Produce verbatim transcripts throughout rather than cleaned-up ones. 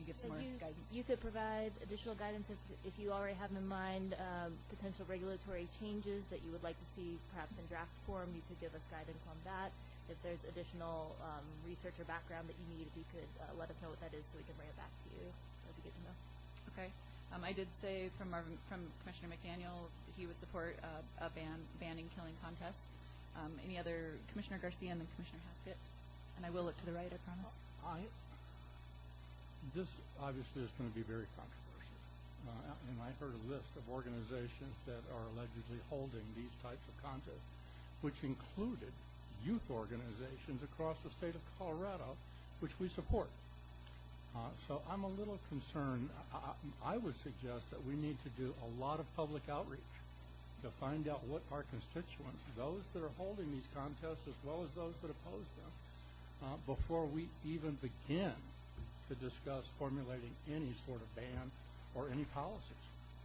give some more you, guidance. You could provide additional guidance if, if you already have in mind um, potential regulatory changes that you would like to see perhaps in draft form. You could give us guidance on that. If there's additional um, research or background that you need, if you could uh, let us know what that is so we can bring it back to you. That would be good to know. Okay. Um, I did say from our, from Commissioner McDaniel he would support uh, a ban banning killing contests. Um, any other, Commissioner Garcia and then Commissioner Haskett, and I will look to the right, I promise. I, this obviously is going to be very controversial, uh, and I heard a list of organizations that are allegedly holding these types of contests, which included youth organizations across the state of Colorado, which we support. Uh, so I'm a little concerned. I, I would suggest that we need to do a lot of public outreach to find out what our constituents, those that are holding these contests as well as those that oppose them, uh, before we even begin to discuss formulating any sort of ban or any policies.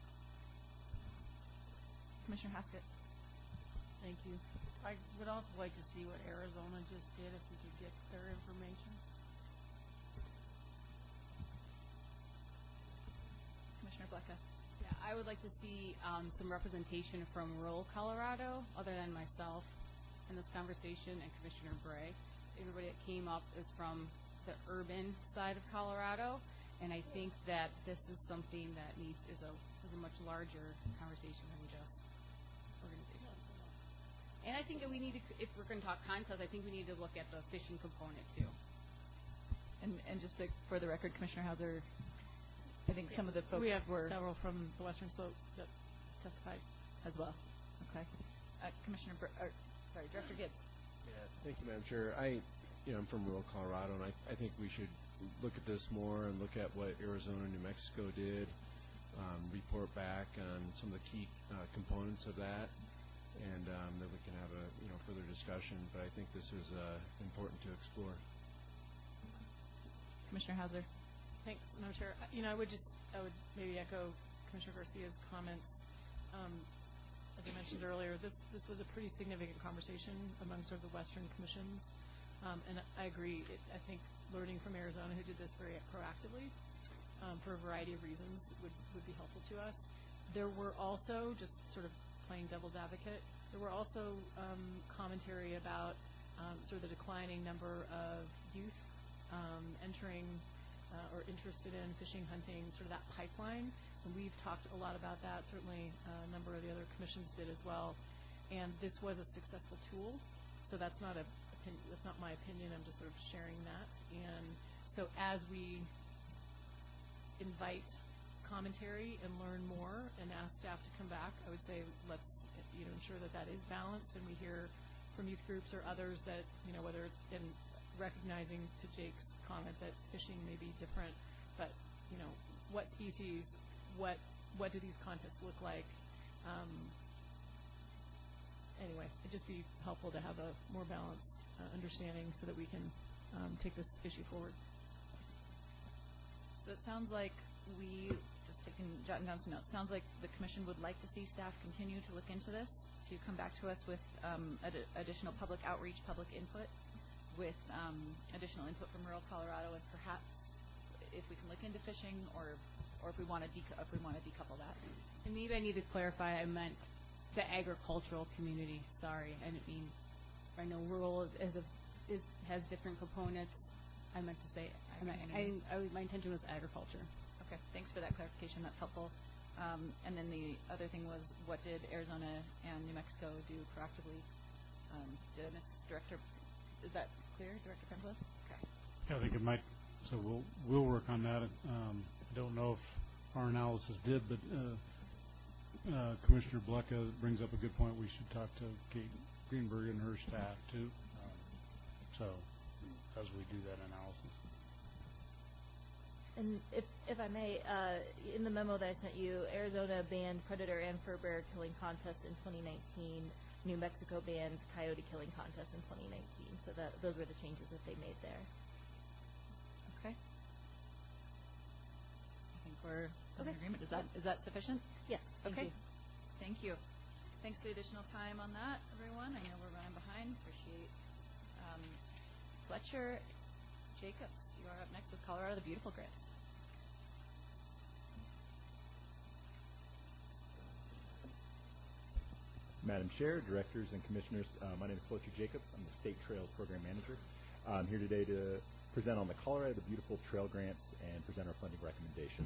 Commissioner Haskett. Thank you. I would also like to see what Arizona just did, if we could get their information. Commissioner Blecka. Yeah, I would like to see um, some representation from rural Colorado, other than myself, in this conversation, and Commissioner Bray. Everybody that came up is from the urban side of Colorado, and I think that this is something that needs is a is a much larger conversation than just organization. And I think that we need to, if we're going to talk contests, I think we need to look at the fishing component too. And and just to, for the record, Commissioner Hauser, I think some of the folks we have were several from the Western Slope that testified as well. Okay, uh, Commissioner, Br or, sorry, Director Gibbs. Yeah, thank you, Madam Chair. I, you know, I'm from rural Colorado, and I, I think we should look at this more and look at what Arizona and New Mexico did, um, report back on some of the key uh, components of that, and um, then we can have a, you know, further discussion. But I think this is uh, important to explore. Commissioner Hauser. Thanks, Madam Chair. You know, I would just, I would maybe echo Commissioner Garcia's comments. Um, as I mentioned earlier, this this was a pretty significant conversation among sort of the Western commissions, um, and I agree. It, I think learning from Arizona, who did this very proactively um, for a variety of reasons, would would be helpful to us. There were also, just sort of playing devil's advocate, there were also um, commentary about um, sort of the declining number of youth um, entering. Uh, or interested in fishing, hunting, sort of that pipeline. And we've talked a lot about that. Certainly uh, a number of the other commissions did as well. And this was a successful tool. So that's not a opinion, that's not my opinion. I'm just sort of sharing that. And so as we invite commentary and learn more and ask staff to come back, I would say let's you know ensure that that is balanced, and we hear from youth groups or others that you know whether it's in recognizing to Jake's comment that fishing may be different, but you know what species, what what do these contests look like? Um, anyway, it'd just be helpful to have a more balanced uh, understanding so that we can um, take this issue forward. So it sounds like we, just taking, jotting down some notes, sounds like the Commission would like to see staff continue to look into this, to come back to us with um, ad additional public outreach, public input, with um, additional input from rural Colorado, and perhaps if we can look into fishing, or or if we want to if we want to decouple that. And maybe I need to clarify. I meant the agricultural community. Sorry, I didn't mean. I know rural is, is, a, is has different components. I meant to say. I meant, I, I, my intention was agriculture. Okay, thanks for that clarification. That's helpful. Um, and then the other thing was, what did Arizona and New Mexico do proactively? Um, did I miss Director? Is that clear, Director Pemberton? Okay. Yeah, I think it might. So we'll we'll work on that. Um, I don't know if our analysis did, but uh, uh, Commissioner Blecka brings up a good point. We should talk to Kate Greenberg and her staff too. Um, so as we do that analysis. And if if I may, uh, in the memo that I sent you, Arizona banned predator and fur bear killing contests in twenty nineteen. New Mexico banned coyote killing contests in twenty nineteen. So that those were the changes that they made there. Okay. I think we're okay. in agreement. Is that is that sufficient? Yes. Thank okay. You. Thank you. Thanks for the additional time on that, everyone. I know we're running behind. Appreciate um, Fletcher Jacobs. You are up next with Colorado the Beautiful Grit. Madam Chair, Directors, and Commissioners, uh, my name is Fletcher Jacobs. I'm the State Trails Program Manager. I'm here today to present on the Colorado the Beautiful Trail Grants and present our funding recommendations.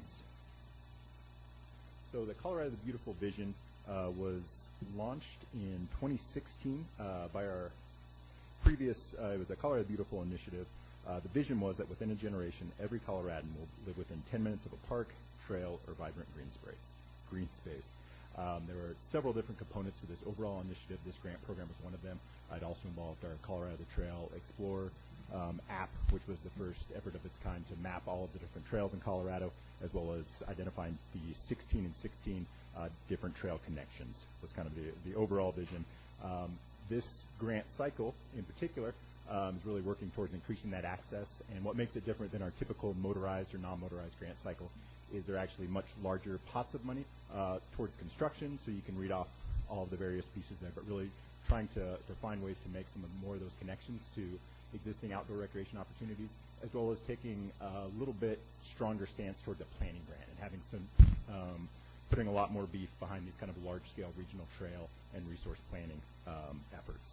So the Colorado the Beautiful vision uh, was launched in twenty sixteen uh, by our previous, uh, it was a Colorado Beautiful initiative. Uh, the vision was that within a generation, every Coloradan will live within ten minutes of a park, trail, or vibrant green space. Green space. Um, there were several different components to this overall initiative. This grant program was one of them. It also involved our Colorado Trail Explorer um, app, which was the first effort of its kind to map all of the different trails in Colorado, as well as identifying the sixteen and sixteen uh, different trail connections. Was kind of the, the overall vision. Um, this grant cycle, in particular, um, is really working towards increasing that access. And what makes it different than our typical motorized or non-motorized grant cycle is there actually much larger pots of money uh, towards construction, so you can read off all of the various pieces there, but really trying to, to find ways to make some of more of those connections to existing outdoor recreation opportunities, as well as taking a little bit stronger stance towards a planning grant and having some, um, putting a lot more beef behind these kind of large-scale regional trail and resource planning um, efforts.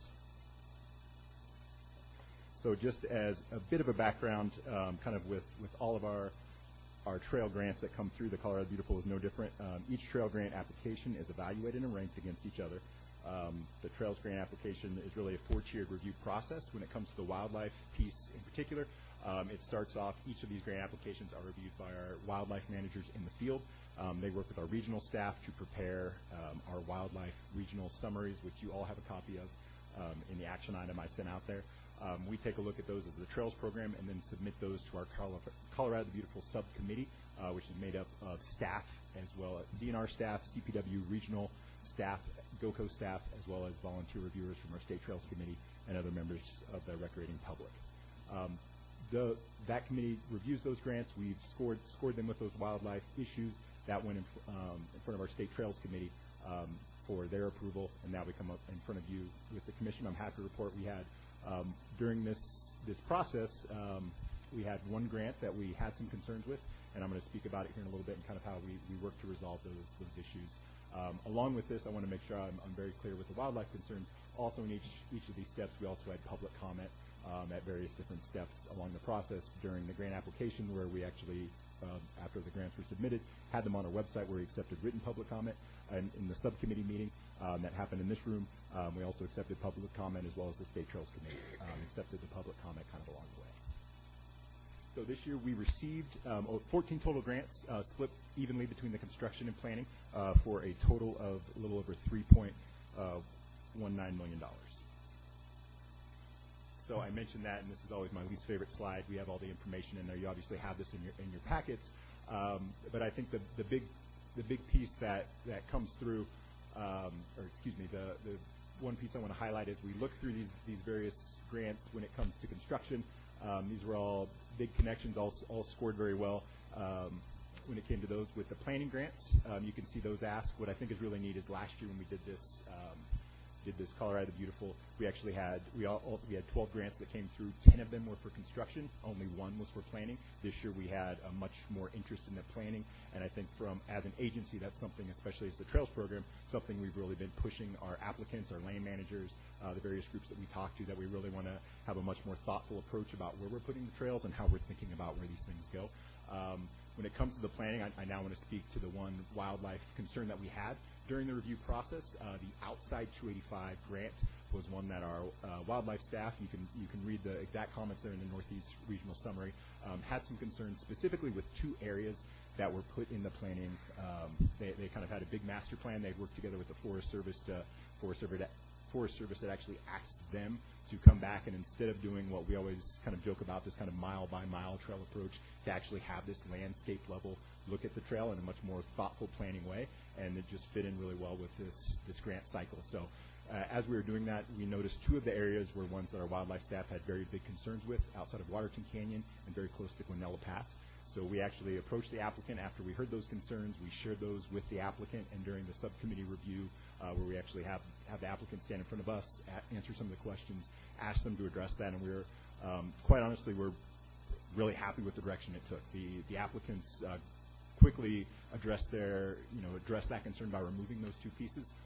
So just as a bit of a background, um, kind of with, with all of our Our trail grants that come through the Colorado Beautiful is no different. Um, each trail grant application is evaluated and ranked against each other. Um, the Trails grant application is really a four-tiered review process. When it comes to the wildlife piece in particular, um, it starts off, each of these grant applications are reviewed by our wildlife managers in the field. Um, they work with our regional staff to prepare um, our wildlife regional summaries, which you all have a copy of um, in the action item I sent out there. Um, we take a look at those as the Trails program and then submit those to our Colorado the Beautiful subcommittee, uh, which is made up of staff as well as D N R staff, C P W regional staff, GOCO staff, as well as volunteer reviewers from our State Trails Committee and other members of the recreating public. Um, the, that committee reviews those grants. We've scored, scored them with those wildlife issues. That went in, um, in front of our State Trails Committee um, for their approval, and now we come up in front of you with the commission. I'm happy to report we had Um, during this this process, um, we had one grant that we had some concerns with, and I'm going to speak about it here in a little bit and kind of how we, we work to resolve those, those issues. Um, along with this, I want to make sure I'm, I'm very clear with the wildlife concerns. Also in each, each of these steps, we also had public comment um, at various different steps along the process during the grant application, where we actually, um, after the grants were submitted, had them on our website where we accepted written public comment. And in the subcommittee meeting um, that happened in this room, um, we also accepted public comment, as well as the State Trails Committee um, accepted the public comment kind of along the way. So this year we received um, fourteen total grants, uh, split evenly between the construction and planning uh, for a total of a little over three point one nine million dollars. So I mentioned that, and this is always my least favorite slide. We have all the information in there. You obviously have this in your in your packets, um, but I think the the big the big piece that that comes through, um, or excuse me, the the one piece I want to highlight is we look through these these various grants when it comes to construction. Um, these were all big connections, all all scored very well. Um, when it came to those with the planning grants, um, you can see those asked. What I think is really neat is last year when we did this. Um, did this Colorado the Beautiful, we actually had we all, all we had twelve grants that came through. ten of them were for construction, only one was for planning. This year we had a much more interest in the planning, and I think from as an agency, that's something, especially as the Trails program, something we've really been pushing our applicants, our land managers, uh, the various groups that we talk to, that we really want to have a much more thoughtful approach about where we're putting the trails and how we're thinking about where these things go. Um, when it comes to the planning, I, I now want to speak to the one wildlife concern that we had during the review process. Uh, the outside two eighty-five grant was one that our uh, wildlife staff, you can you can read the exact comments there in the Northeast Regional Summary, um, had some concerns specifically with two areas that were put in the planning. Um, they, they kind of had a big master plan. They worked together with the Forest Service to Forest Service Forest Service that actually asked them to come back, and instead of doing what we always kind of joke about, this kind of mile by mile trail approach, to actually have this landscape level look at the trail in a much more thoughtful planning way, and it just fit in really well with this this grant cycle. So uh, as we were doing that, we noticed two of the areas were ones that our wildlife staff had very big concerns with, outside of Waterton Canyon and very close to Guanella Pass. So we actually approached the applicant after we heard those concerns. We shared those with the applicant, and during the subcommittee review, uh, where we actually have, have the applicant stand in front of us, answer some of the questions, ask them to address that, and we were, um, quite honestly, we're really happy with the direction it took. The, the applicants uh, quickly addressed their, you know, addressed that concern by removing those two pieces.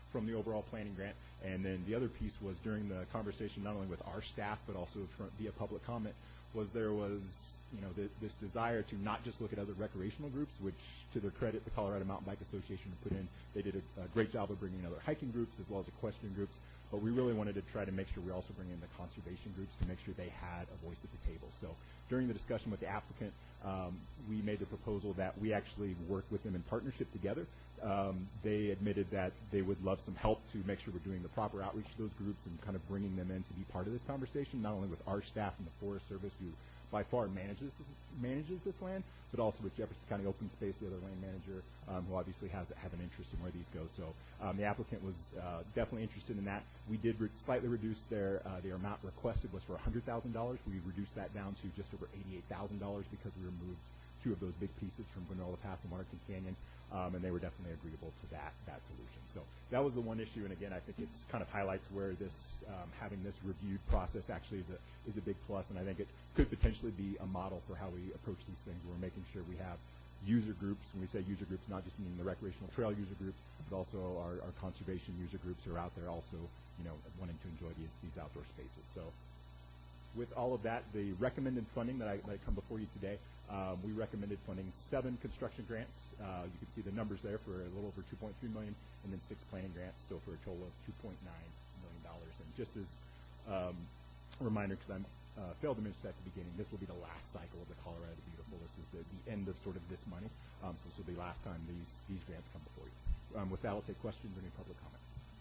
from the overall planning grant. And then the other piece was during the conversation, not only with our staff, but also from, via public comment, was there was, you know, th- this desire to not just look at other recreational groups, which, to their credit, the Colorado Mountain Bike Association put in. They did a, a great job of bringing in other hiking groups as well as equestrian groups. But we really wanted to try to make sure we also bring in the conservation groups to make sure they had a voice at the table. So during the discussion with the applicant, um, we made the proposal that we actually work with them in partnership together. Um, they admitted that they would love some help to make sure we're doing the proper outreach to those groups and kind of bringing them in to be part of this conversation, not only with our staff and the Forest Service, who by far manages manages this land, but also with Jefferson County Open Space, the other land manager, um, who obviously has have an interest in where these go. So um, the applicant was uh, definitely interested in that. We did re- slightly reduce their uh, the amount requested was for one hundred thousand dollars. We reduced that down to just over eighty-eight thousand dollars because we removed two of those big pieces from Granola Pass and Waterton Canyon, um, and they were definitely agreeable to that that solution. So that was the one issue, and again, I think it kind of highlights where this um, having this reviewed process actually is a is a big plus, and I think it could potentially be a model for how we approach these things. We're making sure we have user groups. When we say user groups, not just meaning the recreational trail user groups, but also our, our conservation user groups are out there also, you know, wanting to enjoy these these outdoor spaces. So with all of that, the recommended funding that I, that I come before you today, um, we recommended funding seven construction grants. Uh, you can see the numbers there for a little over two point three million dollars, and then six planning grants, so for a total of two point nine million dollars. And just as um, a reminder, because I uh, failed to mention at the beginning, this will be the last cycle of the Colorado Beautiful. This is the, the end of sort of this money, um, so this will be the last time these, these grants come before you. Um, with that, I'll take questions or any public comment.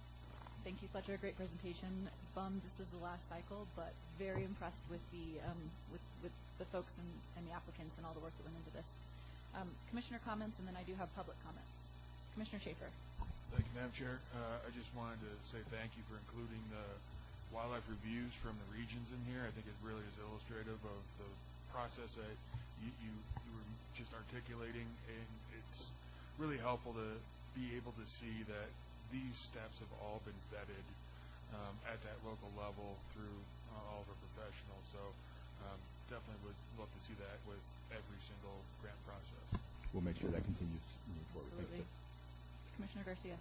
Thank you, Fletcher. Great presentation. Bummed this is the last cycle, but very impressed with the um, with, with the folks and, and the applicants and all the work that went into this. Um, Commissioner comments, and then I do have public comments. Commissioner Schaefer. Thank you, Madam Chair. Uh, I just wanted to say thank you for including the wildlife reviews from the regions in here. I think it really is illustrative of the process that you, you, you were just articulating, and it's really helpful to be able to see that these steps have all been vetted um, at that local level through uh, all of our professionals. So um, definitely would love to see that with every single grant process. We'll make sure that continues moving forward. Absolutely. Commissioner Garcia.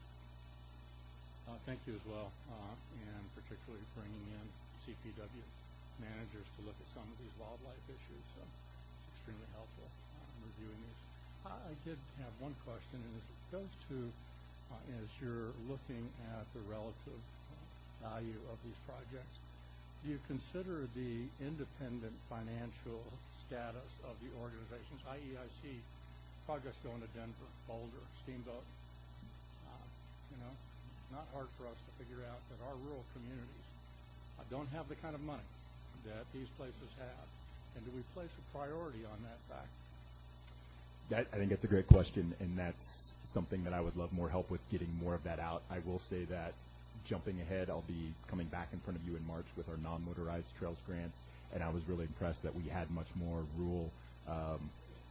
Uh, thank you as well, uh, and particularly bringing in C P W managers to look at some of these wildlife issues. So it's extremely helpful uh, in reviewing these. I, I did have one question, and it goes to uh, as you're looking at the relative uh, value of these projects, do you consider the independent financial status of the organizations, that is I see projects going to Denver, Boulder, Steamboat. Uh, you know, it's not hard for us to figure out that our rural communities uh, don't have the kind of money that these places have. And do we place a priority on that fact? That, I think that's a great question, and that's something that I would love more help with getting more of that out. I will say that jumping ahead, I'll be coming back in front of you in March with our non-motorized trails grants, and I was really impressed that we had much more rural um,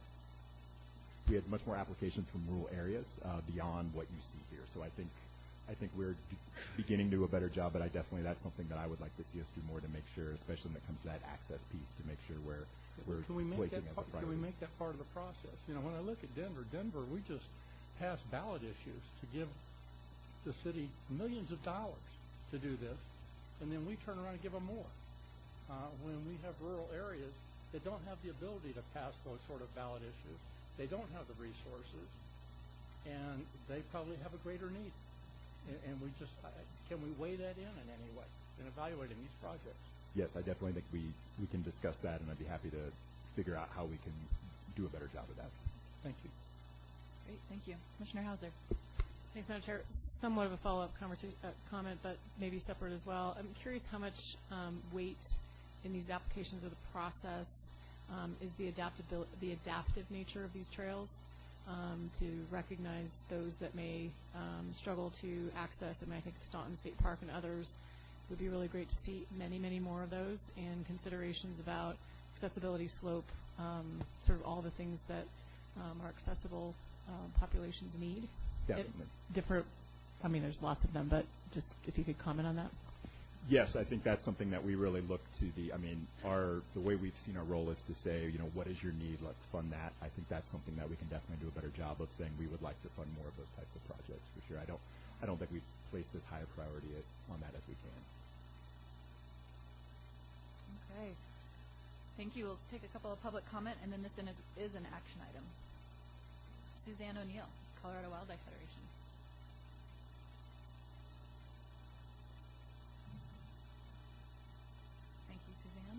we had much more applications from rural areas uh, beyond what you see here. So I think I think we're d- beginning to do a better job, but I definitely that's something that I would like to see us do more to make sure, especially when it comes to that access piece, to make sure we're we're can we make placing that as a part, can we priority. make that part of the process? You know, when I look at Denver, Denver, we just passed ballot issues to give the city millions of dollars to do this, and then we turn around and give them more. Uh, when we have rural areas that don't have the ability to pass those sort of ballot issues, they don't have the resources, and they probably have a greater need. And, and we just, uh, can we weigh that in in any way in evaluating these projects? Yes, I definitely think we, we can discuss that, and I'd be happy to figure out how we can do a better job of that. Thank you. Great, thank you. Commissioner Hauser. Thanks, Madam Chair. Somewhat of a follow-up conversa- uh, comment, but maybe separate as well. I'm curious how much um, weight in these applications of the process um, is the adaptability, the adaptive nature of these trails, um, to recognize those that may um, struggle to access. I mean, I think Staunton State Park and others would be really great to see many, many more of those, and considerations about accessibility, slope, um, sort of all the things that um, our accessible um, populations need. Definitely. It, different, I mean, there's lots of them, but just if you could comment on that. yes, I think that's something that we really look to the, I mean, our, the way we've seen our role is to say, you know, what is your need? Let's fund that. I think that's something that we can definitely do a better job of saying we would like to fund more of those types of projects for sure. I don't, I don't think we've placed as high a priority as, on that as we can. Okay. Thank you. We'll take a couple of public comment, and then this is, is an action item. Suzanne O'Neill, Colorado Wildlife Federation. Thank you, Suzanne.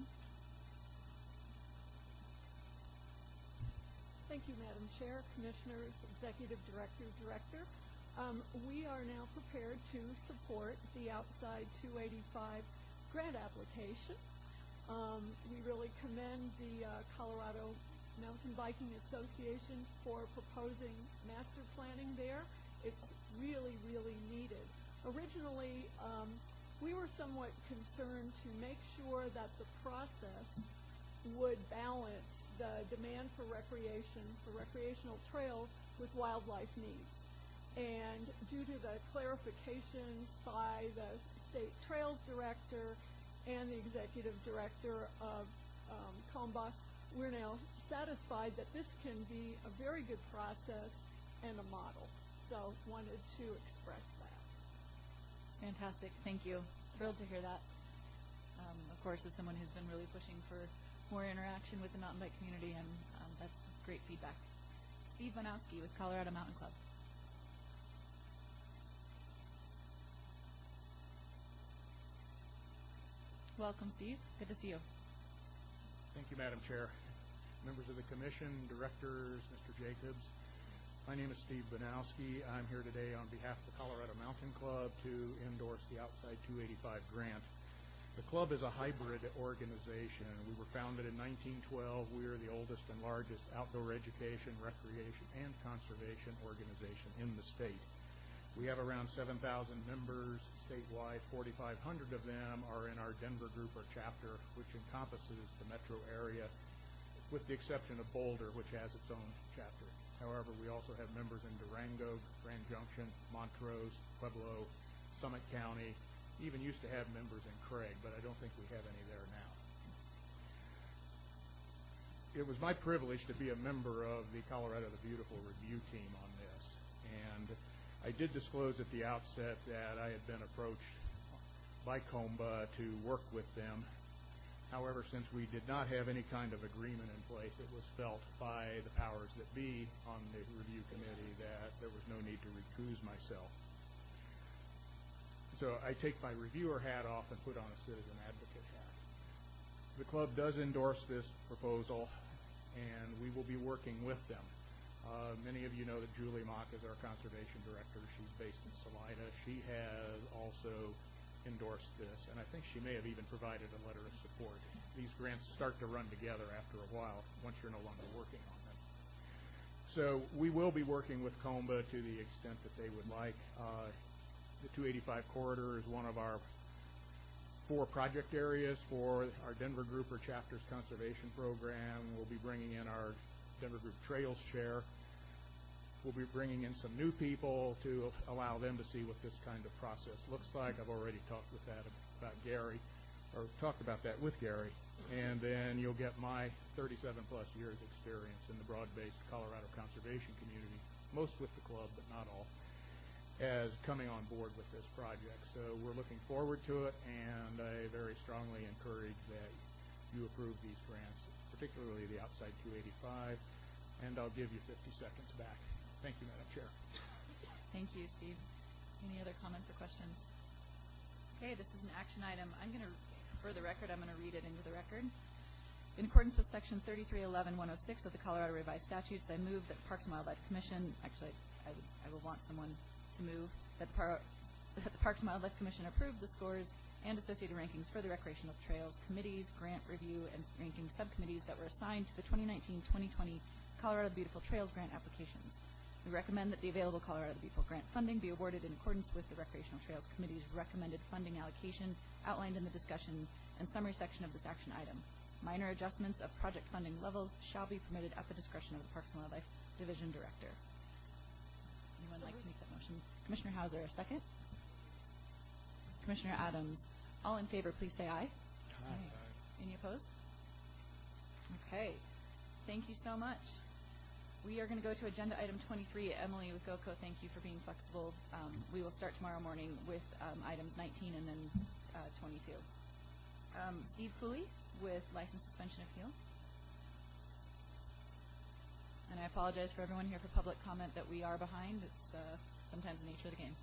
Thank you, Madam Chair, Commissioners, Executive Director, Director. Um, we are now prepared to support the Outside two eighty-five grant application. Um, we really commend the uh, Colorado Mountain Biking Association for proposing master planning there. It's really, really needed. Originally, um, we were somewhat concerned to make sure that the process would balance the demand for recreation, for recreational trails, with wildlife needs. And due to the clarifications by the State Trails Director and the Executive Director of um, COMBA, we're now satisfied that this can be a very good process and a model. So wanted to express that. Fantastic. Thank you. Thrilled to hear that. Um, of course, as someone who's been really pushing for more interaction with the mountain bike community, and um, that's great feedback. Steve Banowski with Colorado Mountain Club. Welcome, Steve. Good to see you. Thank you, Madam Chair. Members of the Commission, Directors, Mister Jacobs. My name is Steve Banowski. I'm here today on behalf of the Colorado Mountain Club to endorse the Outside two eighty-five grant. The club is a hybrid organization. We were founded in nineteen twelve. We are the oldest and largest outdoor education, recreation, and conservation organization in the state. We have around seven thousand members statewide. forty-five hundred of them are in our Denver group or chapter, which encompasses the metro area, with the exception of Boulder, which has its own chapter. However, we also have members in Durango, Grand Junction, Montrose, Pueblo, Summit County, even used to have members in Craig, but I don't think we have any there now. It was my privilege to be a member of the Colorado the Beautiful review team on this, and I did disclose at the outset that I had been approached by COMBA to work with them. However, since we did not have any kind of agreement in place, it was felt by the powers that be on the review committee that there was no need to recuse myself. So I take my reviewer hat off and put on a citizen advocate hat. The club does endorse this proposal, and we will be working with them. Uh, many of you know that Julie Mock is our conservation director. She's based in Salida. She has also endorsed this, and I think she may have even provided a letter of support. These grants start to run together after a while once you're no longer working on them. So we will be working with COMBA to the extent that they would like. Uh, the two eighty-five corridor is one of our four project areas for our Denver Group or Chapters Conservation Program. We'll be bringing in our Denver Group Trails Chair. We'll be bringing in some new people to allow them to see what this kind of process looks like. I've already talked with that about Gary, or talked about that with Gary. And then you'll get my thirty-seven plus years experience in the broad-based Colorado conservation community, most with the club, but not all, as coming on board with this project. So we're looking forward to it, and I very strongly encourage that you approve these grants, particularly the Outside two eighty-five, and I'll give you fifty seconds back. Thank you, Madam Chair. Thank you, Steve. Any other comments or questions? Okay, this is an action item. I'm going to, for the record, I'm going to read it into the record. In accordance with Section thirty-three eleven one oh six of the Colorado Revised Statutes, I move that the Parks and Wildlife Commission, actually, I would, I would want someone to move, that the, Par that the Parks and Wildlife Commission approve the scores and associated rankings for the recreational trails committees, grant review, and ranking subcommittees that were assigned to the twenty nineteen twenty twenty Colorado Beautiful Trails grant applications. We recommend that the available Colorado Beautiful grant funding be awarded in accordance with the Recreational Trails Committee's recommended funding allocation outlined in the discussion and summary section of this action item. Minor adjustments of project funding levels shall be permitted at the discretion of the Parks and Wildlife Division Director. Anyone like to make that motion? Commissioner Hauser, a second. Commissioner Adams. All in favor, please say aye. Aye. Any opposed? Okay. Thank you so much. We are going to go to agenda item twenty-three. Emily with GOCO, thank you for being flexible. Um, we will start tomorrow morning with um, items nineteen and then uh, twenty-two. Um, Steve Cooley with license suspension appeal. And I apologize for everyone here for public comment that we are behind. It's uh, sometimes the nature of the game.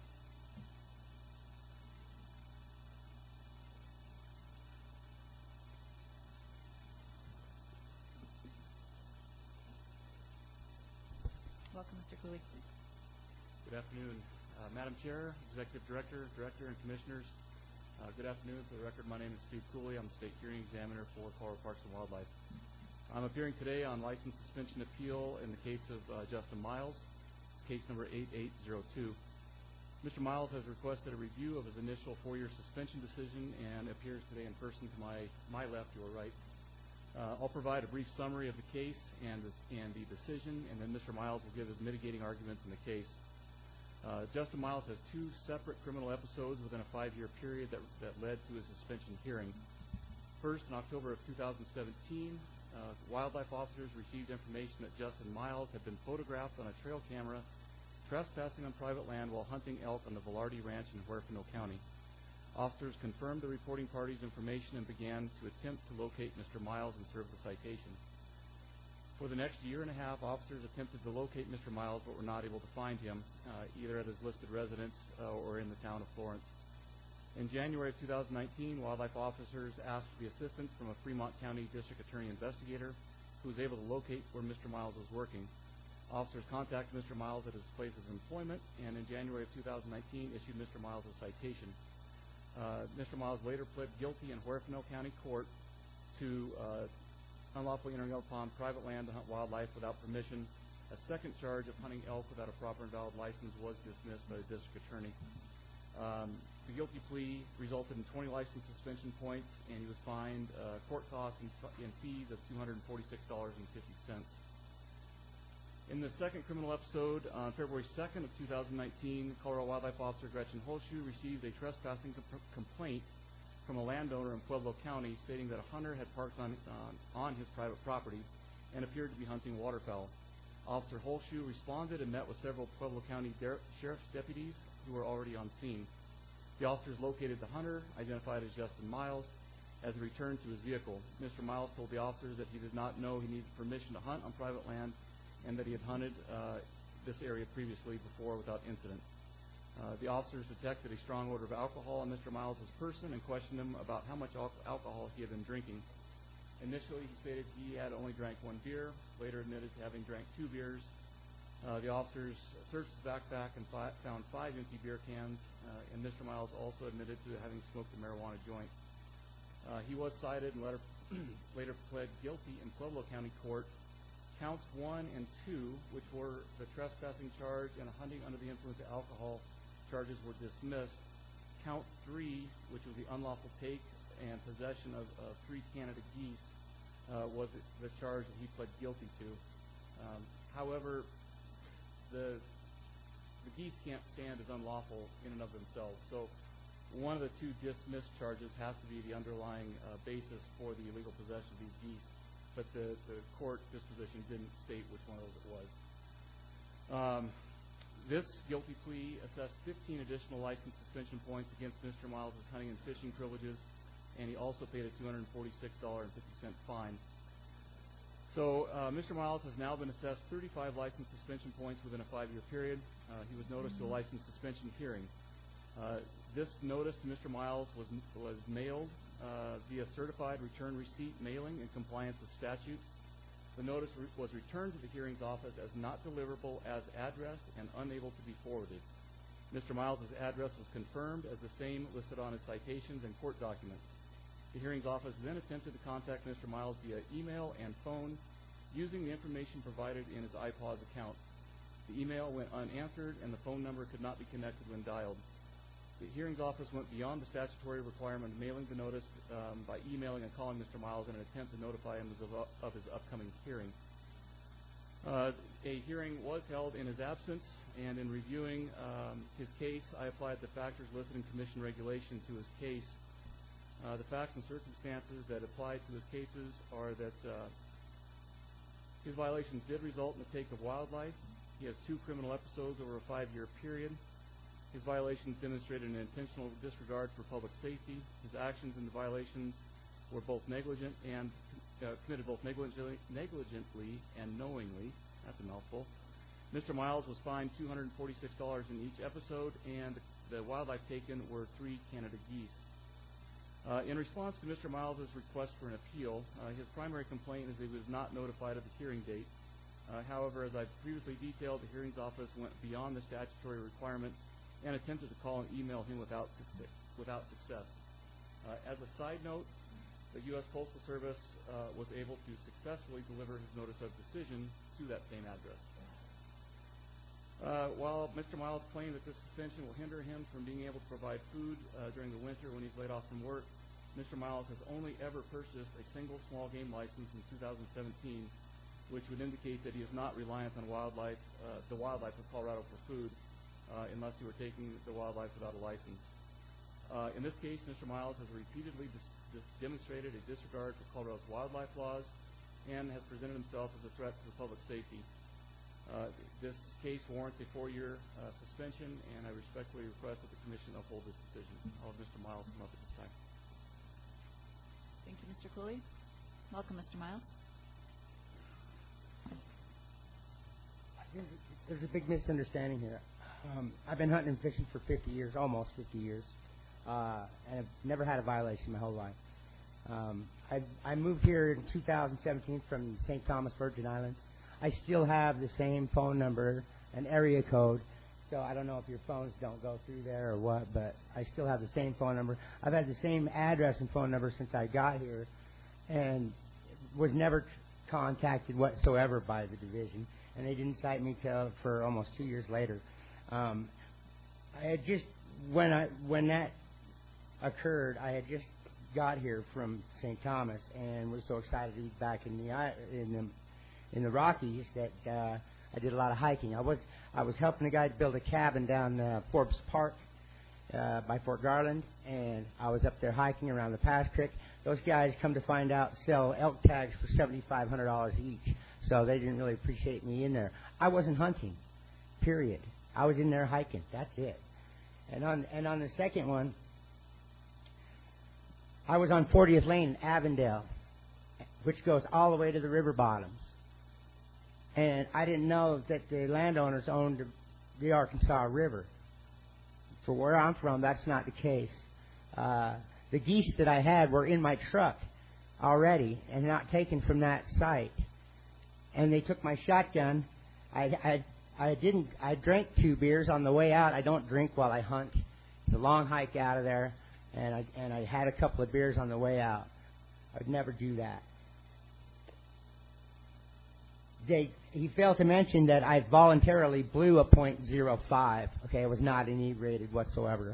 Welcome, Mister Cooley. Good afternoon, uh, Madam Chair, Executive Director, Director, and Commissioners. Uh, good afternoon. For the record, my name is Steve Cooley. I'm the State Hearing Examiner for Colorado Parks and Wildlife. I'm appearing today on license suspension appeal in the case of uh, Justin Miles, case number eight eight zero two. Mister Miles has requested a review of his initial four-year suspension decision and appears today in person to my, my left, your right. Uh, I'll provide a brief summary of the case and the, and the decision, and then Mister Miles will give his mitigating arguments in the case. Uh, Justin Miles has two separate criminal episodes within a five-year period that, that led to his suspension hearing. First, in October of two thousand seventeen, uh, wildlife officers received information that Justin Miles had been photographed on a trail camera trespassing on private land while hunting elk on the Velarde Ranch in Huerfano County. Officers confirmed the reporting party's information and began to attempt to locate Mister Miles and serve the citation. For the next year and a half, officers attempted to locate Mister Miles but were not able to find him, uh, either at his listed residence uh, or in the town of Florence. In January of two thousand nineteen, wildlife officers asked for the assistance from a Fremont County District Attorney investigator who was able to locate where Mister Miles was working. Officers contacted Mister Miles at his place of employment, and in January of two thousand nineteen issued Mister Miles a citation. Uh, Mister Miles later pled guilty in Huerfano County Court to uh, unlawfully entering upon private land to hunt wildlife without permission. A second charge of hunting elk without a proper and valid license was dismissed by the district attorney. Um, the guilty plea resulted in twenty license suspension points, and he was fined uh, court costs and, and fees of two hundred forty-six dollars and fifty cents. In the second criminal episode, on February second of two thousand nineteen, Colorado Wildlife Officer Gretchen Holschuh received a trespassing comp- complaint from a landowner in Pueblo County stating that a hunter had parked on, uh, on his private property and appeared to be hunting waterfowl. Officer Holschuh responded and met with several Pueblo County der- sheriff's deputies who were already on scene. The officers located the hunter, identified as Justin Miles, as he returned to his vehicle. Mister Miles told the officers that he did not know he needed permission to hunt on private land and that he had hunted uh, this area previously before without incident. Uh, the officers detected a strong odor of alcohol on Mister Miles' person and questioned him about how much al- alcohol he had been drinking. Initially, he stated he had only drank one beer, later admitted to having drank two beers. Uh, the officers searched his backpack and fi- found five empty beer cans, uh, and Mister Miles also admitted to having smoked a marijuana joint. Uh, he was cited and later, later pled guilty in Pueblo County Court. Counts one and two, which were the trespassing charge and hunting under the influence of alcohol charges, were dismissed. Count three, which was the unlawful take and possession of, of three Canada geese, uh, was the charge that he pled guilty to. Um, however, the the geese can't stand as unlawful in and of themselves. So one of the two dismissed charges has to be the underlying uh, basis for the illegal possession of these geese. But the, the court disposition didn't state which one of those it was. Um, this guilty plea assessed fifteen additional license suspension points against Mister Miles' hunting and fishing privileges, and he also paid a two hundred forty-six dollars and fifty cents fine. So uh, Mister Miles has now been assessed thirty-five license suspension points within a five-year period. Uh, he was noticed to a license suspension hearing. Uh, this notice to Mister Miles was, was mailed uh, via certified return receipt mailing in compliance with statute. The notice re- was returned to the hearings office as not deliverable as addressed and unable to be forwarded. Mister Miles' address was confirmed as the same listed on his citations and court documents. The hearings office then attempted to contact Mister Miles via email and phone using the information provided in his iPaws account. The email went unanswered and the phone number could not be connected when dialed. The hearings office went beyond the statutory requirement of mailing the notice um, by emailing and calling Mister Miles in an attempt to notify him of, of his upcoming hearing. Uh, a hearing was held in his absence, and in reviewing um, his case, I applied the factors listed in Commission regulation to his case Uh, the facts and circumstances that apply to his cases are that uh, his violations did result in the take of wildlife. He has two criminal episodes over a five-year period. His violations demonstrated an intentional disregard for public safety. His actions and the violations were both negligent and uh, committed both negligently, negligently and knowingly. That's a mouthful. Mister Miles was fined two hundred forty-six dollars in each episode, and the wildlife taken were three Canada geese. Uh, in response to Mister Miles' request for an appeal, uh, his primary complaint is that he was not notified of the hearing date. Uh, however, as I've previously detailed, the hearings office went beyond the statutory requirement and attempted to call and email him without success. Without success. Uh, as a side note, the U S Postal Service uh, was able to successfully deliver his notice of decision to that same address. Uh, while Mister Miles claimed that this suspension will hinder him from being able to provide food uh, during the winter when he's laid off from work, Mister Miles has only ever purchased a single small game license in two thousand seventeen, which would indicate that he is not reliant on wildlife, uh, the wildlife of Colorado for food, uh, unless he were taking the wildlife without a license. Uh, in this case, Mister Miles has repeatedly dis dis demonstrated a disregard for Colorado's wildlife laws and has presented himself as a threat to public safety. Uh, this case warrants a four-year uh, suspension, and I respectfully request that the Commission uphold this decision. I'll have Mister Miles come up at this time. Thank you, Mister Cooley. Welcome, Mister Miles. There's a big misunderstanding here. Um, I've been hunting and fishing for fifty years, almost fifty years, uh, and I've never had a violation my whole life. Um, I, I moved here in two thousand seventeen from Saint Thomas, Virgin Islands. I still have the same phone number and area code, so I don't know if your phones don't go through there or what, but I still have the same phone number. I've had the same address and phone number since I got here and was never contacted whatsoever by the division, and they didn't cite me till for almost two years later. Um, I had just, when I when that occurred, I had just got here from Saint Thomas and was so excited to be back in the in the in the Rockies that uh, I did a lot of hiking. I was I was helping a guy to build a cabin down uh, Forbes Park uh, by Fort Garland, and I was up there hiking around the Pass Creek. Those guys, come to find out, sell elk tags for seventy-five hundred dollars each, so they didn't really appreciate me in there. I wasn't hunting, period. I was in there hiking. That's it. And on and on the second one, I was on fortieth Lane in Avondale, which goes all the way to the river bottoms. And I didn't know that the landowners owned the Arkansas River. For where I'm from, that's not the case. Uh, the geese that I had were in my truck already and not taken from that site. And they took my shotgun. I, I, I didn't. I drank two beers on the way out. I don't drink while I hunt. It's a long hike out of there, and I and I had a couple of beers on the way out. I'd never do that. They, he failed to mention that I voluntarily blew a point zero five. Okay, it was not inebriated whatsoever.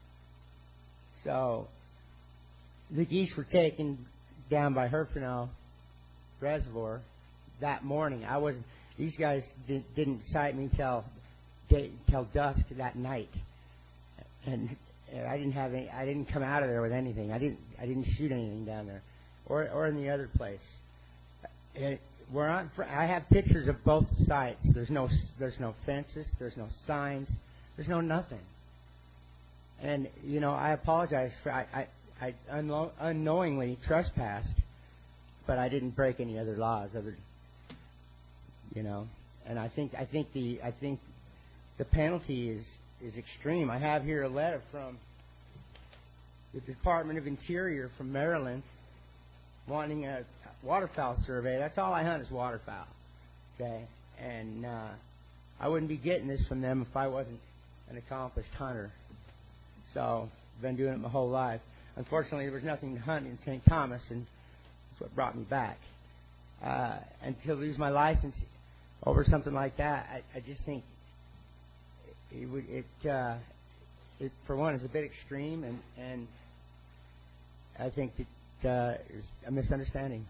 So the geese were taken down by Herfinale Reservoir that morning. I was these guys did, didn't cite me till till dusk that night, and I didn't have any. I didn't come out of there with anything. I didn't. I didn't shoot anything down there, or or in the other place. It, We're on. I have pictures of both sites. There's no. There's no fences. There's no signs. There's no nothing. And you know, I apologize for I I, I unlo- unknowingly trespassed, but I didn't break any other laws. Other, you know, and I think I think the I think the penalty is is extreme. I have here a letter from the Department of Interior from Maryland, wanting a waterfowl survey. That's all I hunt is waterfowl. Okay, and uh, I wouldn't be getting this from them if I wasn't an accomplished hunter. So I've been doing it my whole life. Unfortunately, there was nothing to hunt in Saint Thomas, and that's what brought me back. Uh, and to lose my license over something like that, I, I just think it would. It, uh, it for one, is a bit extreme, and and I think that uh, is a misunderstanding.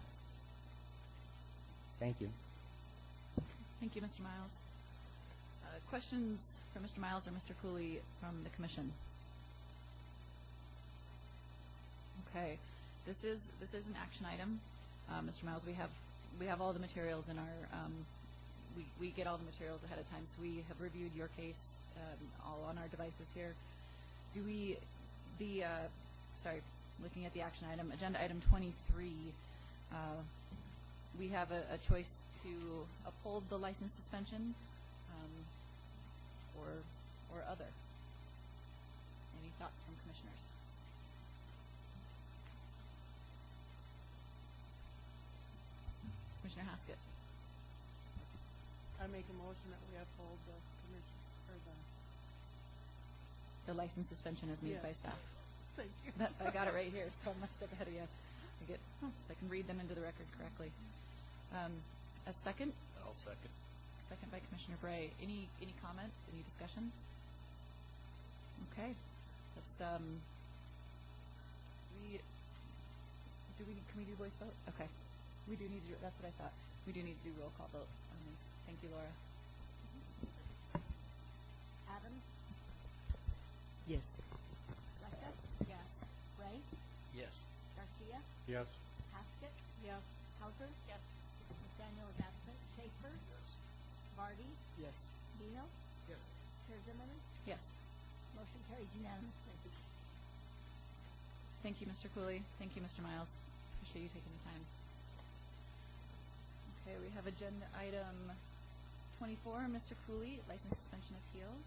Thank you. Thank you, Mister Miles. Uh, questions for Mister Miles or Mister Cooley from the Commission? Okay. This is this is an action item. Uh, Mister Miles, we have we have all the materials in our um, we we get all the materials ahead of time. So we have reviewed your case um, all on our devices here. Do we the uh, sorry, looking at the action item, agenda item twenty-three. Uh, we have a, a choice to uphold the license suspension um, or or other. Any thoughts from commissioners? Commissioner Haskett. I make a motion that we uphold the commission, or the... The license suspension is moved Yes. by staff. Thank you. That, I got it right here, so I'm a step ahead of you. I get, so I can read them into the record correctly. Um, a second? I'll second. Second by Commissioner Bray. Any any comments? Any discussion? Okay. Let's um. We do we can we do voice vote? Okay. We do need to do. That's what I thought. We do need to do roll call vote. Um, thank you, Laura. Adams? Yes. Lecca? Yes. Ray? Yes. Garcia? Yes. Haskett? Yes. Hauser? Yes. McDaniel is absent. Schaefer? Yes. Vardy? Yes. Dino? Yes. Chair Zimmerman? Yes. Motion carries unanimously. Thank you, Mister Cooley. Thank you, Mister Miles. Appreciate you taking the time. Okay, we have agenda item twenty-four, Mister Cooley, license suspension appeals.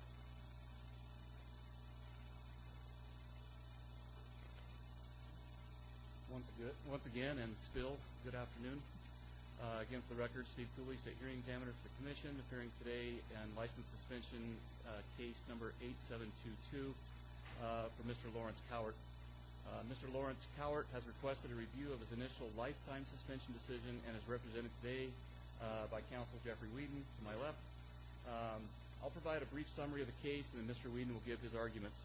Once again, once again, and still, good afternoon. Uh, again, for the record, Steve Cooley, State Hearing Examiner for the Commission, appearing today in license suspension uh, case number eight seven two two uh, for Mister Lawrence Cowart. Uh, Mister Lawrence Cowart has requested a review of his initial lifetime suspension decision and is represented today uh, by Counsel Jeffrey Whedon to my left. Um, I'll provide a brief summary of the case, and then Mister Whedon will give his arguments.